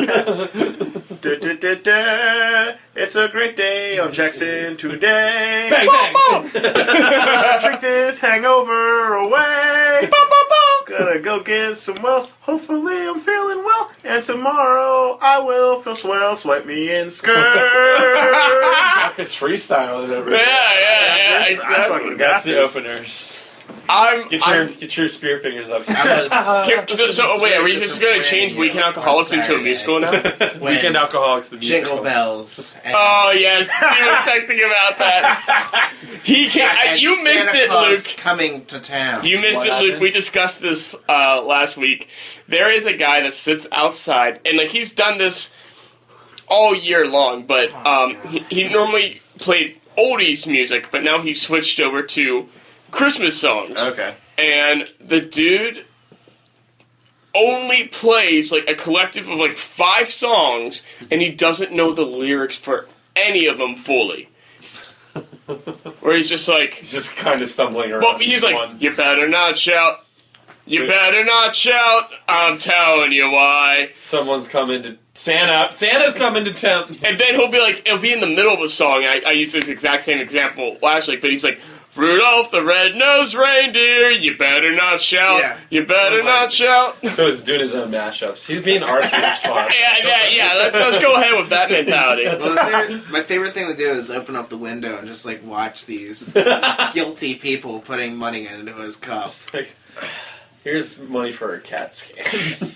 Da-da-da-da. It's a great day on Jackson today. Bang, bang. Drink this hangover away. Gotta go get some wells. Hopefully I'm feeling well. And tomorrow I will feel swell. Swipe me in skirt. It's freestyle and everything. Yeah, I exactly. fucking got That's the this. openers. I'm... Get your spear fingers up. I was- So wait, are we just going to change Weekend Alcoholics into a musical now? when Weekend Alcoholics, the musical. Jingle bells. And, Oh yes, he was texting about that. He can't. and You missed Santa it, Claus Luke. coming to town. You missed What it, Luke. happened? We discussed this last week. There is a guy that sits outside, and like he's done this all year long. But he normally played oldies music, but now he switched over to Christmas songs. Okay. And the dude only plays like a collective of like 5 songs, and he doesn't know the lyrics for any of them fully. Where he's just like, He's just kind of stumbling around. well, he's like, One. you better not shout. You better not shout. I'm telling you why. Someone's coming to Santa. Santa's coming to town. And then he'll be like, it'll be in the middle of a song. I used this exact same example last week, but he's like, Rudolph the red-nosed reindeer, you better not shout. Yeah. You better Oh my- not shout. So he's doing his own mashups. He's being artsy as fuck. Yeah. Let's go ahead with that mentality. Well, my favorite thing to do is open up the window and just like watch these guilty people putting money into his cup. Like, here's money for a CAT scan.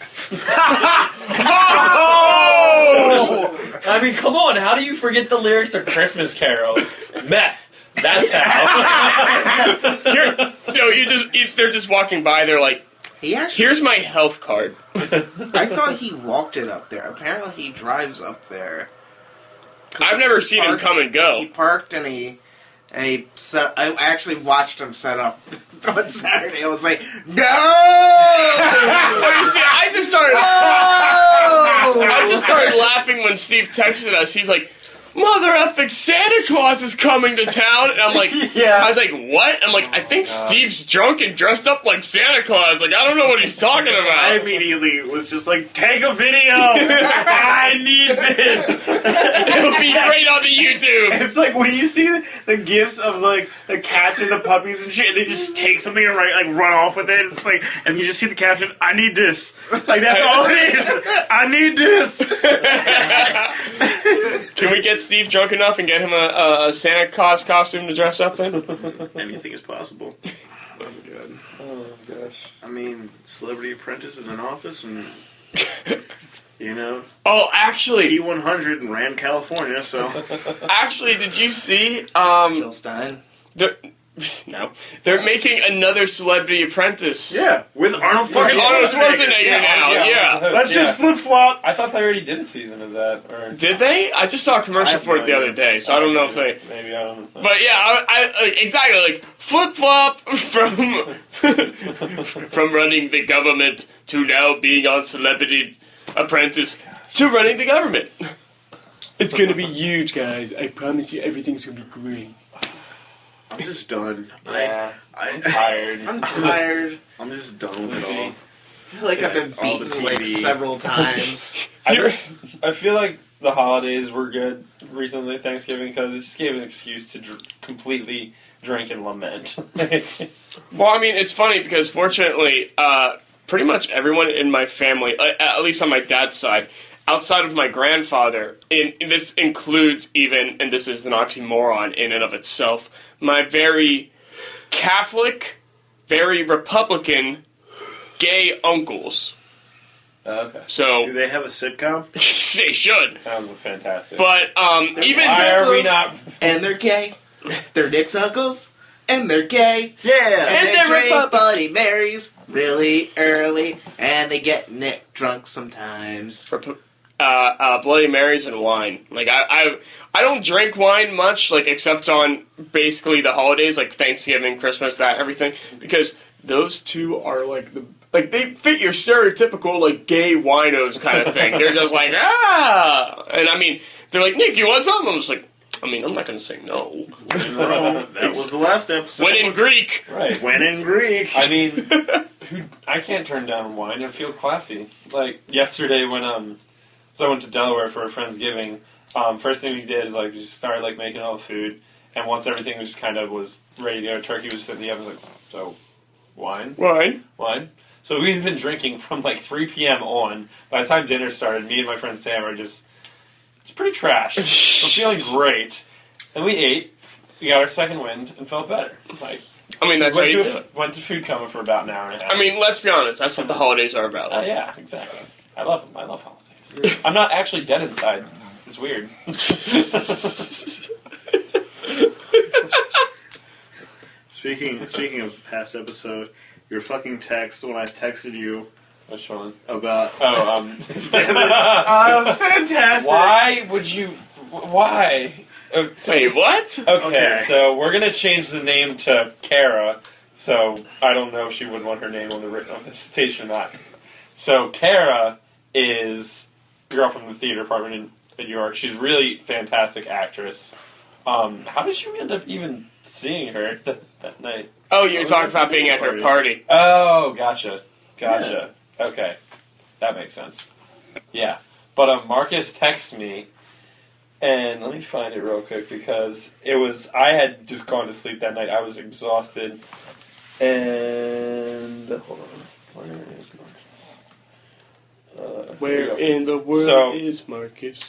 Oh! I mean, come on. How do you forget the lyrics to Christmas carols? Meth. That's how. They're just walking by. They're like, He actually, here's my health card. I thought he walked it up there. Apparently, he drives up there. 'Cause I've never seen him parks- come and go. He parked and he set. I actually watched him set up on Saturday. I was like, no! Oh, you see, I just started. Oh! I just started laughing when Steve texted us. He's like, "Mother effing Santa Claus is coming to town," and I'm like, Yeah. I was like, "What?" I'm like, "I think God. Steve's drunk and dressed up like Santa Claus." Like, I don't know what he's talking I about. immediately was just like, take a video! I need this! It'll be great on the YouTube. It's like when you see the gifs of like the cats and the puppies and shit, and they just take something and run off with it. It's like, and you just see the caption, "I need this." Like that's all it is. I need this. Can we get Steve drunk enough and get him a Santa Claus costume to dress up in? Anything is possible. I'm good. Oh gosh. I mean, Celebrity Apprentice is in office, and you know, Oh, actually, T100 in Rand, California. So did you see? Jill Stein. No, they're making another Celebrity Apprentice. yeah, with Arnold Fucking fucking Arnold Schwarzenegger now. Yeah. Let's just flip flop. I thought they already did a season of that. Or Did they? I just saw a I commercial have for no it the other idea. day, so I don't know if they. Maybe I don't know. But yeah, I exactly like flip flop from from running the government to now being on Celebrity Apprentice to running the government. It's gonna be huge, guys. I promise you, everything's gonna be great. I'm just done. Yeah, I'm tired. I'm tired. I'm just done with it all. I feel like I've been All the beaten like TV. several times. I feel like the holidays were good recently, Thanksgiving, because it just gave an excuse to completely drink and lament. Well, I mean, it's funny because fortunately, pretty much everyone in my family, at least on my dad's side, outside of my grandfather, and this includes even, and this is an oxymoron in and of itself, my very Catholic, very Republican, gay uncles. Okay. So Do they have a sitcom? they should, Sounds fantastic. but even Why are we uncles. not? And they're gay. They're Nick's uncles. And they're gay. Yeah. And they they're drink Republican. Bloody Marys really early. And they get Nick drunk sometimes. Bloody Marys and wine. Like I don't drink wine much, like except on basically the holidays, like Thanksgiving, Christmas, that everything, because those two are like they fit your stereotypical like gay winos kind of thing. They're just like and I mean they're like, Nick, you want some? I'm just like, I mean, I'm not gonna say no. No, that was the last episode. When in Greek. Right. When in Greek. I mean, I can't turn down wine and feel classy. Like yesterday when so I went to Delaware for a Friendsgiving. First thing we did is like we just started like making all the food, and once everything just kind of was ready to go, turkey was sitting in the oven. Like, so wine. So we've been drinking from like 3 p.m. on. By the time dinner started, me and my friend Sam are just it's pretty trash. I'm feeling great, and we ate. We got our second wind and felt better. Like I mean, that's how you do it. went to Food Coma for about an hour and a half. I mean, let's be honest. That's what the holidays are about. Yeah, exactly. I love them. I love holidays. I'm not actually dead inside. It's weird. Speaking of past episode, your fucking text when I texted you Which one? about That was fantastic. Why would you? Why? Wait, what? Okay, so we're gonna change the name to Kara. So I don't know if she would want her name on the station or not. So Kara is a girl from the theater department in New York. She's a really fantastic actress. How did you end up even seeing her that night? Oh, you're talking about being at her party. Oh, gotcha. Okay, that makes sense. Yeah, but Marcus texted me, and let me find it real quick because I had just gone to sleep that night. I was exhausted, and hold on, where is Marcus? Where in the world So- is Marcus?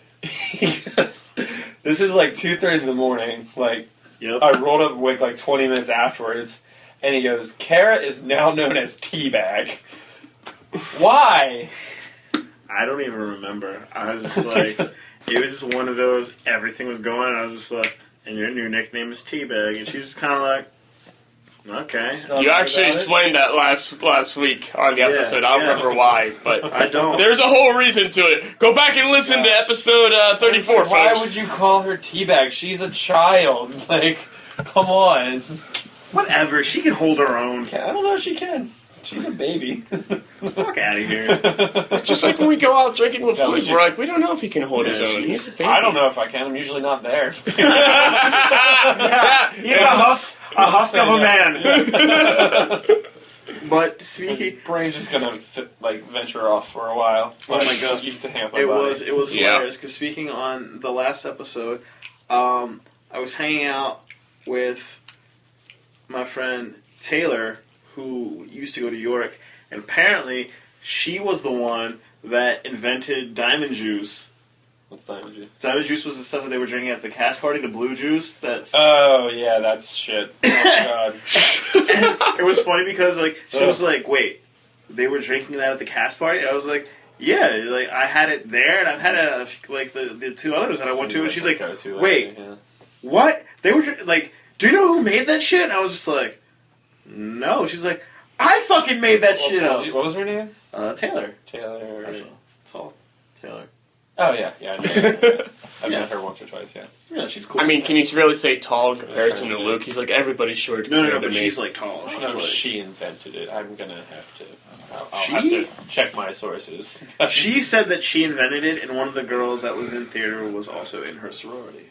This is like 2:30 in the morning. Like Yep. I rolled up awake like 20 minutes afterwards, and he goes, "Kara is now known as Teabag." Why? I don't even remember. I was just like, it was just one of those. Everything was going, and I was just like, and your new nickname is Teabag, and she's just kind of like, okay. You actually explained that last week on the Yeah, episode. I don't yeah. remember why, but I don't. there's a whole reason to it. Go back and listen to episode 34, Why folks. would you call her Teabag? She's a child. Like, come on. Whatever. She can hold her own. I don't know if she can. She's a baby. Fuck out of here. Just like when we go out drinking with That food, was we're like, we don't know if he can hold his Yeah, own. He's a baby. I don't know if I can. I'm usually not there. yeah, He's a husk of a man. But speaking, Brain's just gonna venture off for a while. Oh my God. You get to handle it my body. was Yeah. hilarious because speaking on the last episode, I was hanging out with my friend Taylor, who used to go to York, and apparently she was the one that invented diamond juice. What's diamond juice? Diamond juice was the stuff that they were drinking at the cast party, the blue juice. That's Oh yeah, that's shit. Oh god. it was funny because like she was like, "Wait, they were drinking that at the cast party?" And I was like, "Yeah, like I had it there, and I've had it like the two others that I went to." And she's like, "Wait, what? They were like, do you know who made that shit?" And I was just like, "No." She's like, "I fucking made that shit up." What was her name? Taylor. Taylor. Tall. Taylor. Oh yeah, yeah. I know. I've Yeah. met her once or twice. Yeah. Yeah, she's cool. I mean, can you really say tall in comparison to Luke? He's like everybody's short. no, compared to but me. she's like tall. She's No, like, she invented it. I'm gonna have to. I'll She? have to check my sources. she said that she invented it, and one of the girls that was in theater was also in her sorority.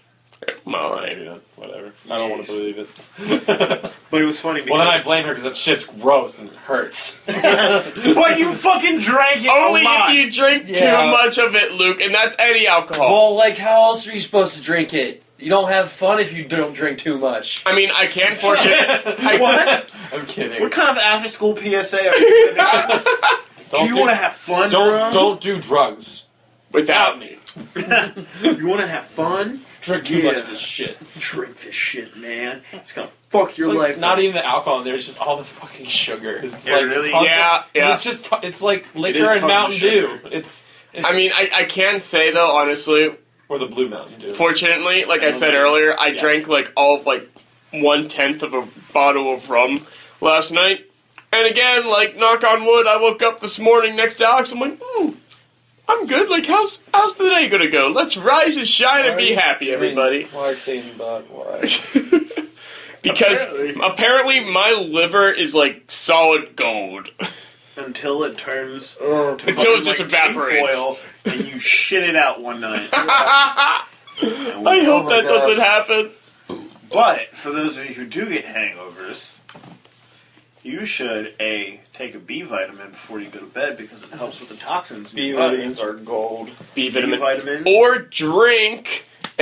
Well, Maybe not. Whatever. I don't want to believe it. But it was funny because Well, then I blame her because that shit's gross and hurts. but you fucking drank it only a lot. if you drink Yeah. too much of it, Luke, and that's any alcohol. Well, like, how else are you supposed to drink it? You don't have fun if you don't drink too much. I mean, I can't force it. What? I'm kidding. What kind of after school PSA are you giving? Do you want to have fun, bro? Don't do drugs Without me. You want to have fun? Drink too Yeah. much of this shit. Drink this shit, man. It's gonna fuck your It's like life. not up. even the alcohol in there; it's just all the fucking sugar. It's Yeah, like really? tons of- Yeah, yeah. It's just it's like liquor is and tons Mountain of Dew. sugar. It's I mean, I can say though, honestly, or the Blue Mountain Dew. fortunately, like I said earlier, I Yeah. drank like all of like 1/10 of a bottle of rum last night. And again, like knock on wood, I woke up this morning next to Alex. I'm like, I'm good. Like, how's the day gonna go? Let's rise and shine and be happy, everybody. Why Satan, but why? Because apparently my liver is like solid gold. Until it turns Until it just evaporates. tinfoil and you shit it out one night. I hope that doesn't happen. But for those of you who do get hangovers, you should take a B vitamin before you go to bed because it helps with the toxins. B vitamins are gold. B B vitamin. vitamins. Or drink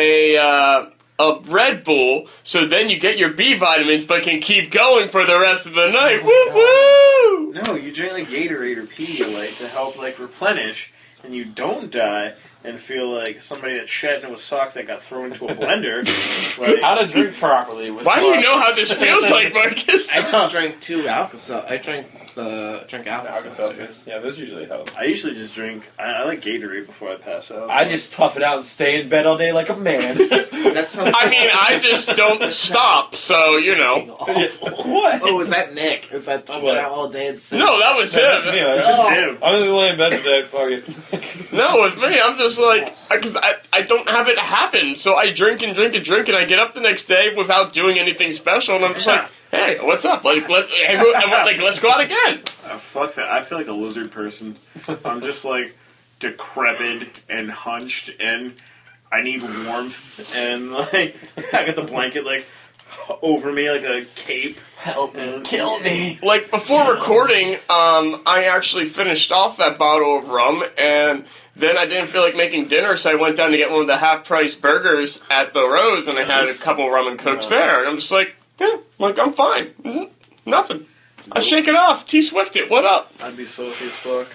a Red Bull, so then you get your B vitamins, but can keep going for the rest of the night. Woo woo! No, you drink like Gatorade or Pedialyte to help like replenish, and you don't die and feel like somebody that shat into a sock that got thrown into a blender. Like, How to drink properly? With Why do you know how this feels like, Marcus? I just drank 2 Alka-Seltzer. I drank Alka-Seltzers? Alka-Seltzers. Yeah, those usually help. I usually just drink. I like Gatorade before I pass out. I just tough it out and stay in bed all day like a man. That sounds. I mean, I just don't stop, so you know. awful. What? Oh, is that Nick? Is that tough it out all day and sit? No, that was That's him. me. Oh. him. I'm just laying in bed today. Fuck it. No, with me, I'm just like, because I don't have it happen, so I drink and drink and drink, and I get up the next day without doing anything special, and I'm just like, hey, what's up? Like, let's go out again. Fuck that. I feel like a lizard person. I'm just like decrepit and hunched, and I need warmth, and like I got the blanket like over me like a cape. Help me. Kill me. Like, before recording, I actually finished off that bottle of rum, and then I didn't feel like making dinner, so I went down to get one of the half-price burgers at the Rose, and I had a couple rum and cokes there, and I'm just like, yeah, like, I'm fine. Nothing. I shake it off. T-Swift it. What up? I'd be saucy as fuck.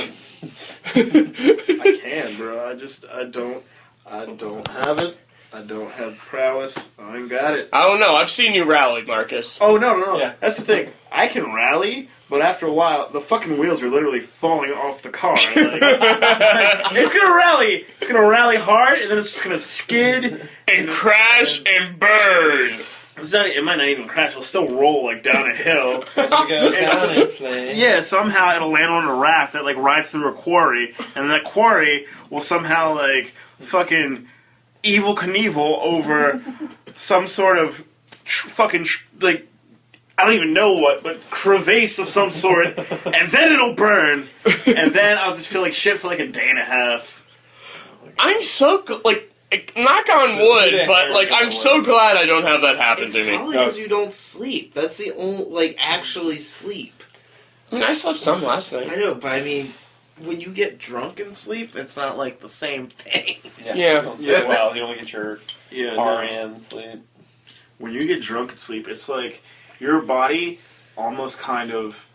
I can, bro. I don't have it. I don't have prowess. I ain't got it. I don't know. I've seen you rally, Marcus. Oh, no. Yeah. That's the thing. I can rally, but after a while, the fucking wheels are literally falling off the car. Like, it's gonna rally. It's gonna rally hard, and then it's just gonna skid. And crash and burn. It might not even crash. It'll still roll, like, down a hill. Go down in flames. Yeah, somehow it'll land on a raft that, like, rides through a quarry, and that quarry will somehow, like, fucking Evel Knievel over some sort of like, I don't even know what, but crevasse of some sort, and then it'll burn, and then I'll just feel like shit for like a day and a half. I'm so, like, knock on wood, but, like, I'm so glad I don't have that happen It's to me. probably because you don't sleep. That's the only, like, actually sleep. I mean, I slept some last night. I know, but I mean, when you get drunk and sleep, it's not like the same thing. Yeah. You don't sleep well. You don't get your Yeah, no. REM sleep. When you get drunk and sleep, it's like your body almost kind of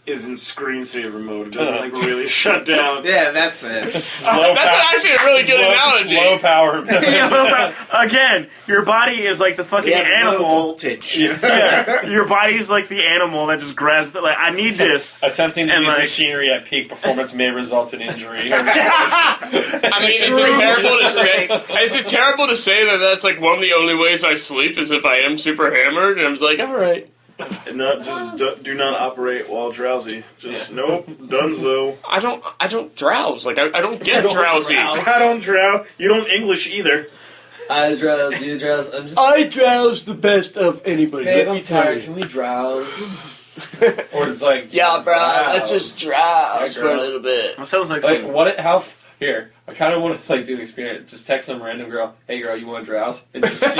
is in screensaver mode. It doesn't like really shut down. Yeah, that's it. That's actually a really good analogy. Low power. Again, your body is like the fucking We have no animal. voltage. Yeah, your body's like the animal that just grabs the, like, I need this. Attempting to And, use like- machinery at peak performance may result in injury. I mean, is it terrible to say? Is it terrible to say that that's like one of the only ways I sleep is if I am super hammered? And I'm just like, all right. Not just do not operate while drowsy. Just nope, dunzo. I don't drowse. Like I don't get drowsy. I don't drow. You don't English either. I drowse, you drowse. I'm just. I drowse the best of anybody. Babe, I'm tired. Can we drowse? Or it's like, Yeah, bro. Let's drowse. just drowse Hey, for a girl. little bit. That sounds like Like, some, what? How? Here, I kind of want to like do an experiment. Just text some random girl. Hey, girl, you want to drowse? And just see. What Do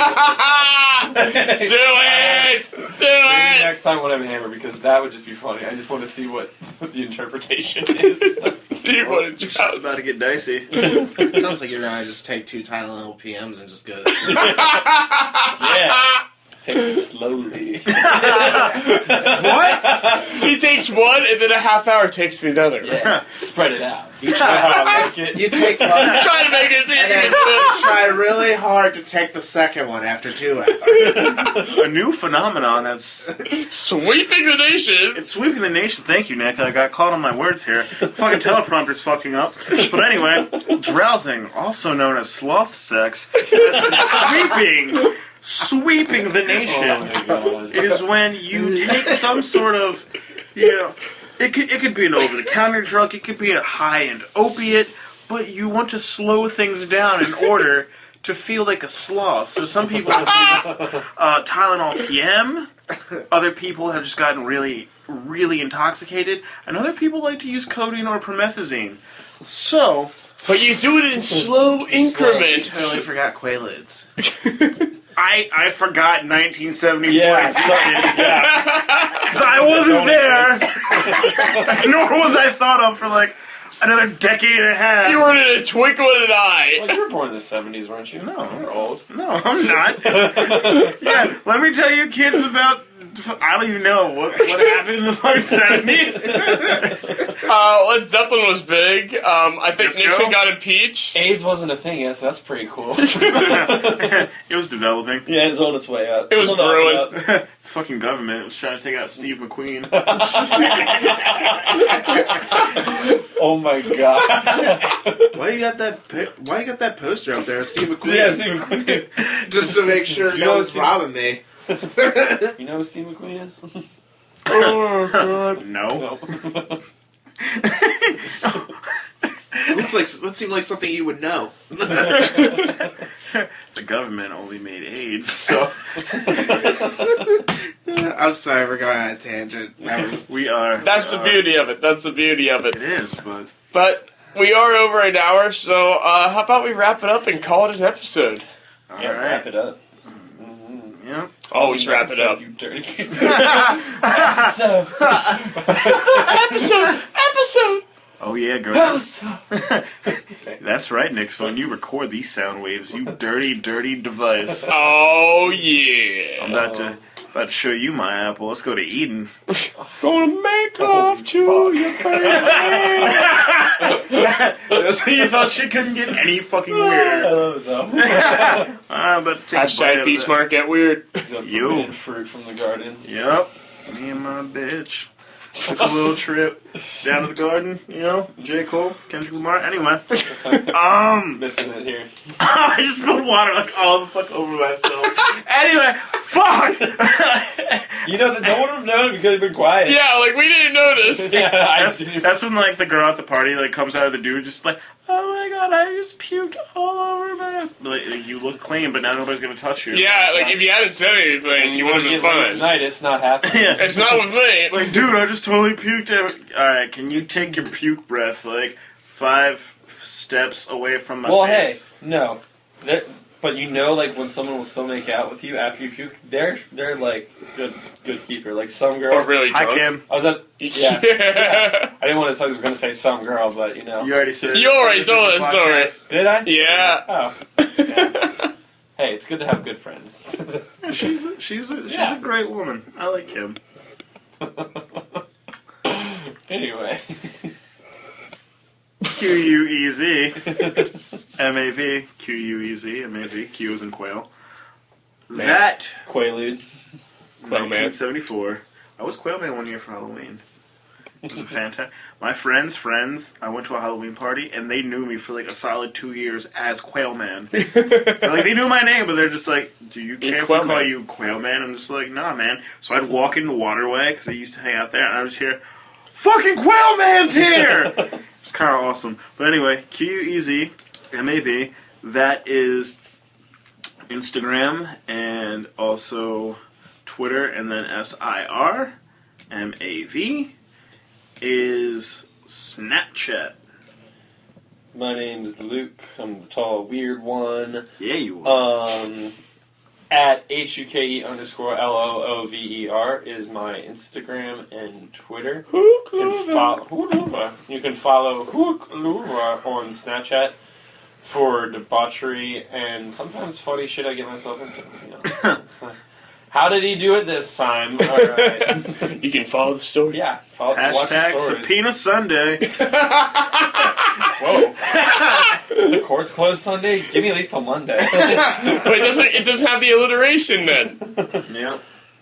it! Do Maybe it! next time when I'm hammered, because that would just be funny. I just want to see what the interpretation is. Do you want to it's drowse? about to get dicey. It sounds like you're gonna just take 2 Tylenol PMs and just go to sleep. Yeah. Take it slowly. what? He takes one, and then a half hour takes the other. Yeah. Spread it out. You try, you take one, I'm trying to make it and then seem you try really hard to take the second one after 2 hours. A new phenomenon that's sweeping the nation. it's sweeping the nation. Thank you, Nick. I got caught on my words here. Fucking teleprompter's fucking up. But anyway, drowsing, also known as sloth sex, has been sweeping the nation. Oh my god. Is when you take some sort of, you know, it could be an over-the-counter drug, it could be a high-end opiate, but you want to slow things down in order to feel like a sloth. So some people have used Tylenol PM, other people have just gotten really, really intoxicated, and other people like to use codeine or promethazine. So, But you do it in slow I increments. totally forgot Quaaludes. I forgot 1974 Yeah, existed. yeah. So I wasn't there, nor was I thought of for like another decade and a half. You were in a twinkle in an eye. Well, you were born in the 70s, weren't you? No. You're old. No, I'm not. Yeah, let me tell you kids about, I don't even know what happened in the fucking 70s. Led Zeppelin was big. I think Disco? Nixon got impeached. AIDS wasn't a thing yet, so that's pretty cool. It was developing. Yeah, it's on its way up. It was Hold on, brewing. Fucking government was trying to take out Steve McQueen. Oh my god. Why you got that poster up there, Steve McQueen? Yeah, Steve McQueen. Just to make sure You no know one's Steve- robbing me. You know who Steve McQueen is? Oh, God. No. No. That seems like something you would know. The government only made AIDS, so I'm sorry for going on a tangent. we are. That's the beauty of it. That's the beauty of it. It is, but But we are over an hour, so how about we wrap it up and call it an episode? all Yeah, right. wrap it up. Yeah. Always wrap it up. You dirty. Episode. Oh yeah, go. Episode. That's right, Nick's phone. You record these sound waves, you dirty, dirty device. Oh yeah. I'm about to show you my apple. Let's go to Eden. Gonna make love to you, baby. That's when you thought shit couldn't get any fucking I weirder. love it though. But take a bite Hashtag of Peace that. Mark, get weird. The forbidden fruit from the garden. Yep. Me and my bitch took a little trip down to the garden. You know, J. Cole, Kendrick Lamar. Anyway, That's like missing it here. I just spilled water like all the fuck over myself. Anyway, fuck. You know that no one would have known if you could have been quiet. Yeah, like we didn't notice. Yeah, I didn't. That's when like the girl at the party like comes out of the dude just like, oh my god, I just puked all over my ass. Like, you look clean, but now nobody's gonna touch you. Yeah, like if you hadn't said anything, you would have been fine. Tonight, it's not happening. Yeah. It's not with me. Like, dude, I just totally puked. Alright, can you take your puke breath like 5 steps away from my Well, hey, face? no. But you know, like when someone will still make out with you after you puke, they're like good keeper. Like some girl. Or really Hi, drunk. Kim. I was at Yeah. I didn't want to. I was going to say some girl, but you know. You already said You already told that story. Did I? Yeah. Oh. Yeah. Hey, it's good to have good friends. She's Yeah. a great woman. I like Kim. Anyway. Q-U-E-Z. M-A-V. Q-U-E-Z. M-A-V. Q is in quail. That, Quaalude. Quail Man. 1974. I was Quail Man one year for Halloween. It was fantastic. My friends, I went to a Halloween party, and they knew me for like a solid 2 years as Quail Man. Like, they knew my name, but they're just like, do you care if we Quail call Man. you Quail Man? I'm just like, nah, man. So I'd walk in the waterway, because I used to hang out there, and I was here, fucking Quail Man's here! It's kind of awesome. But anyway, Q-U-E-Z, M-A-V, that is Instagram, and also Twitter, and then S-I-R-M-A-V is Snapchat. My name's Luke. I'm the tall, weird one. Yeah, you are. At HUKE_LOOVER is my Instagram and Twitter. You can follow Hook Louver on Snapchat for debauchery and sometimes funny shit I get myself into. You know, it's like, how did he do it this time? All right. You can follow the story. Yeah, watch the Hashtag stories. Subpoena Sunday. Whoa. The court's closed Sunday? Give me at least till Monday. But it doesn't have the alliteration then. Yeah.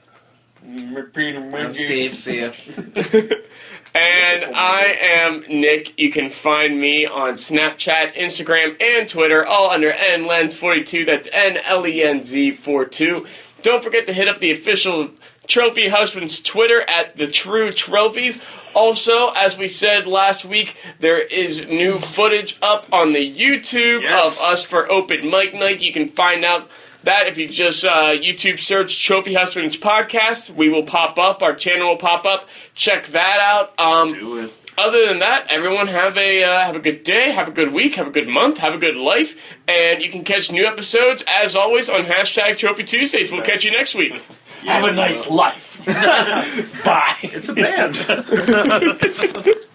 I'm Steve. See ya. And I am Nick. You can find me on Snapchat, Instagram, and Twitter, all under NLens42. That's NLENZ42. Don't forget to hit up the official Trophy Husband's Twitter at The True Trophies. Also, as we said last week, there is new footage up on the YouTube of us for Open Mic Night. You can find out that if you just YouTube search Trophy Husbands Podcast, we will pop up. Our channel will pop up. Check that out. Do it. Other than that, everyone have a good day, have a good week, have a good month, have a good life, and you can catch new episodes, as always, on Hashtag Trophy Tuesdays. We'll catch you next week. Have a nice life. Bye. It's a band.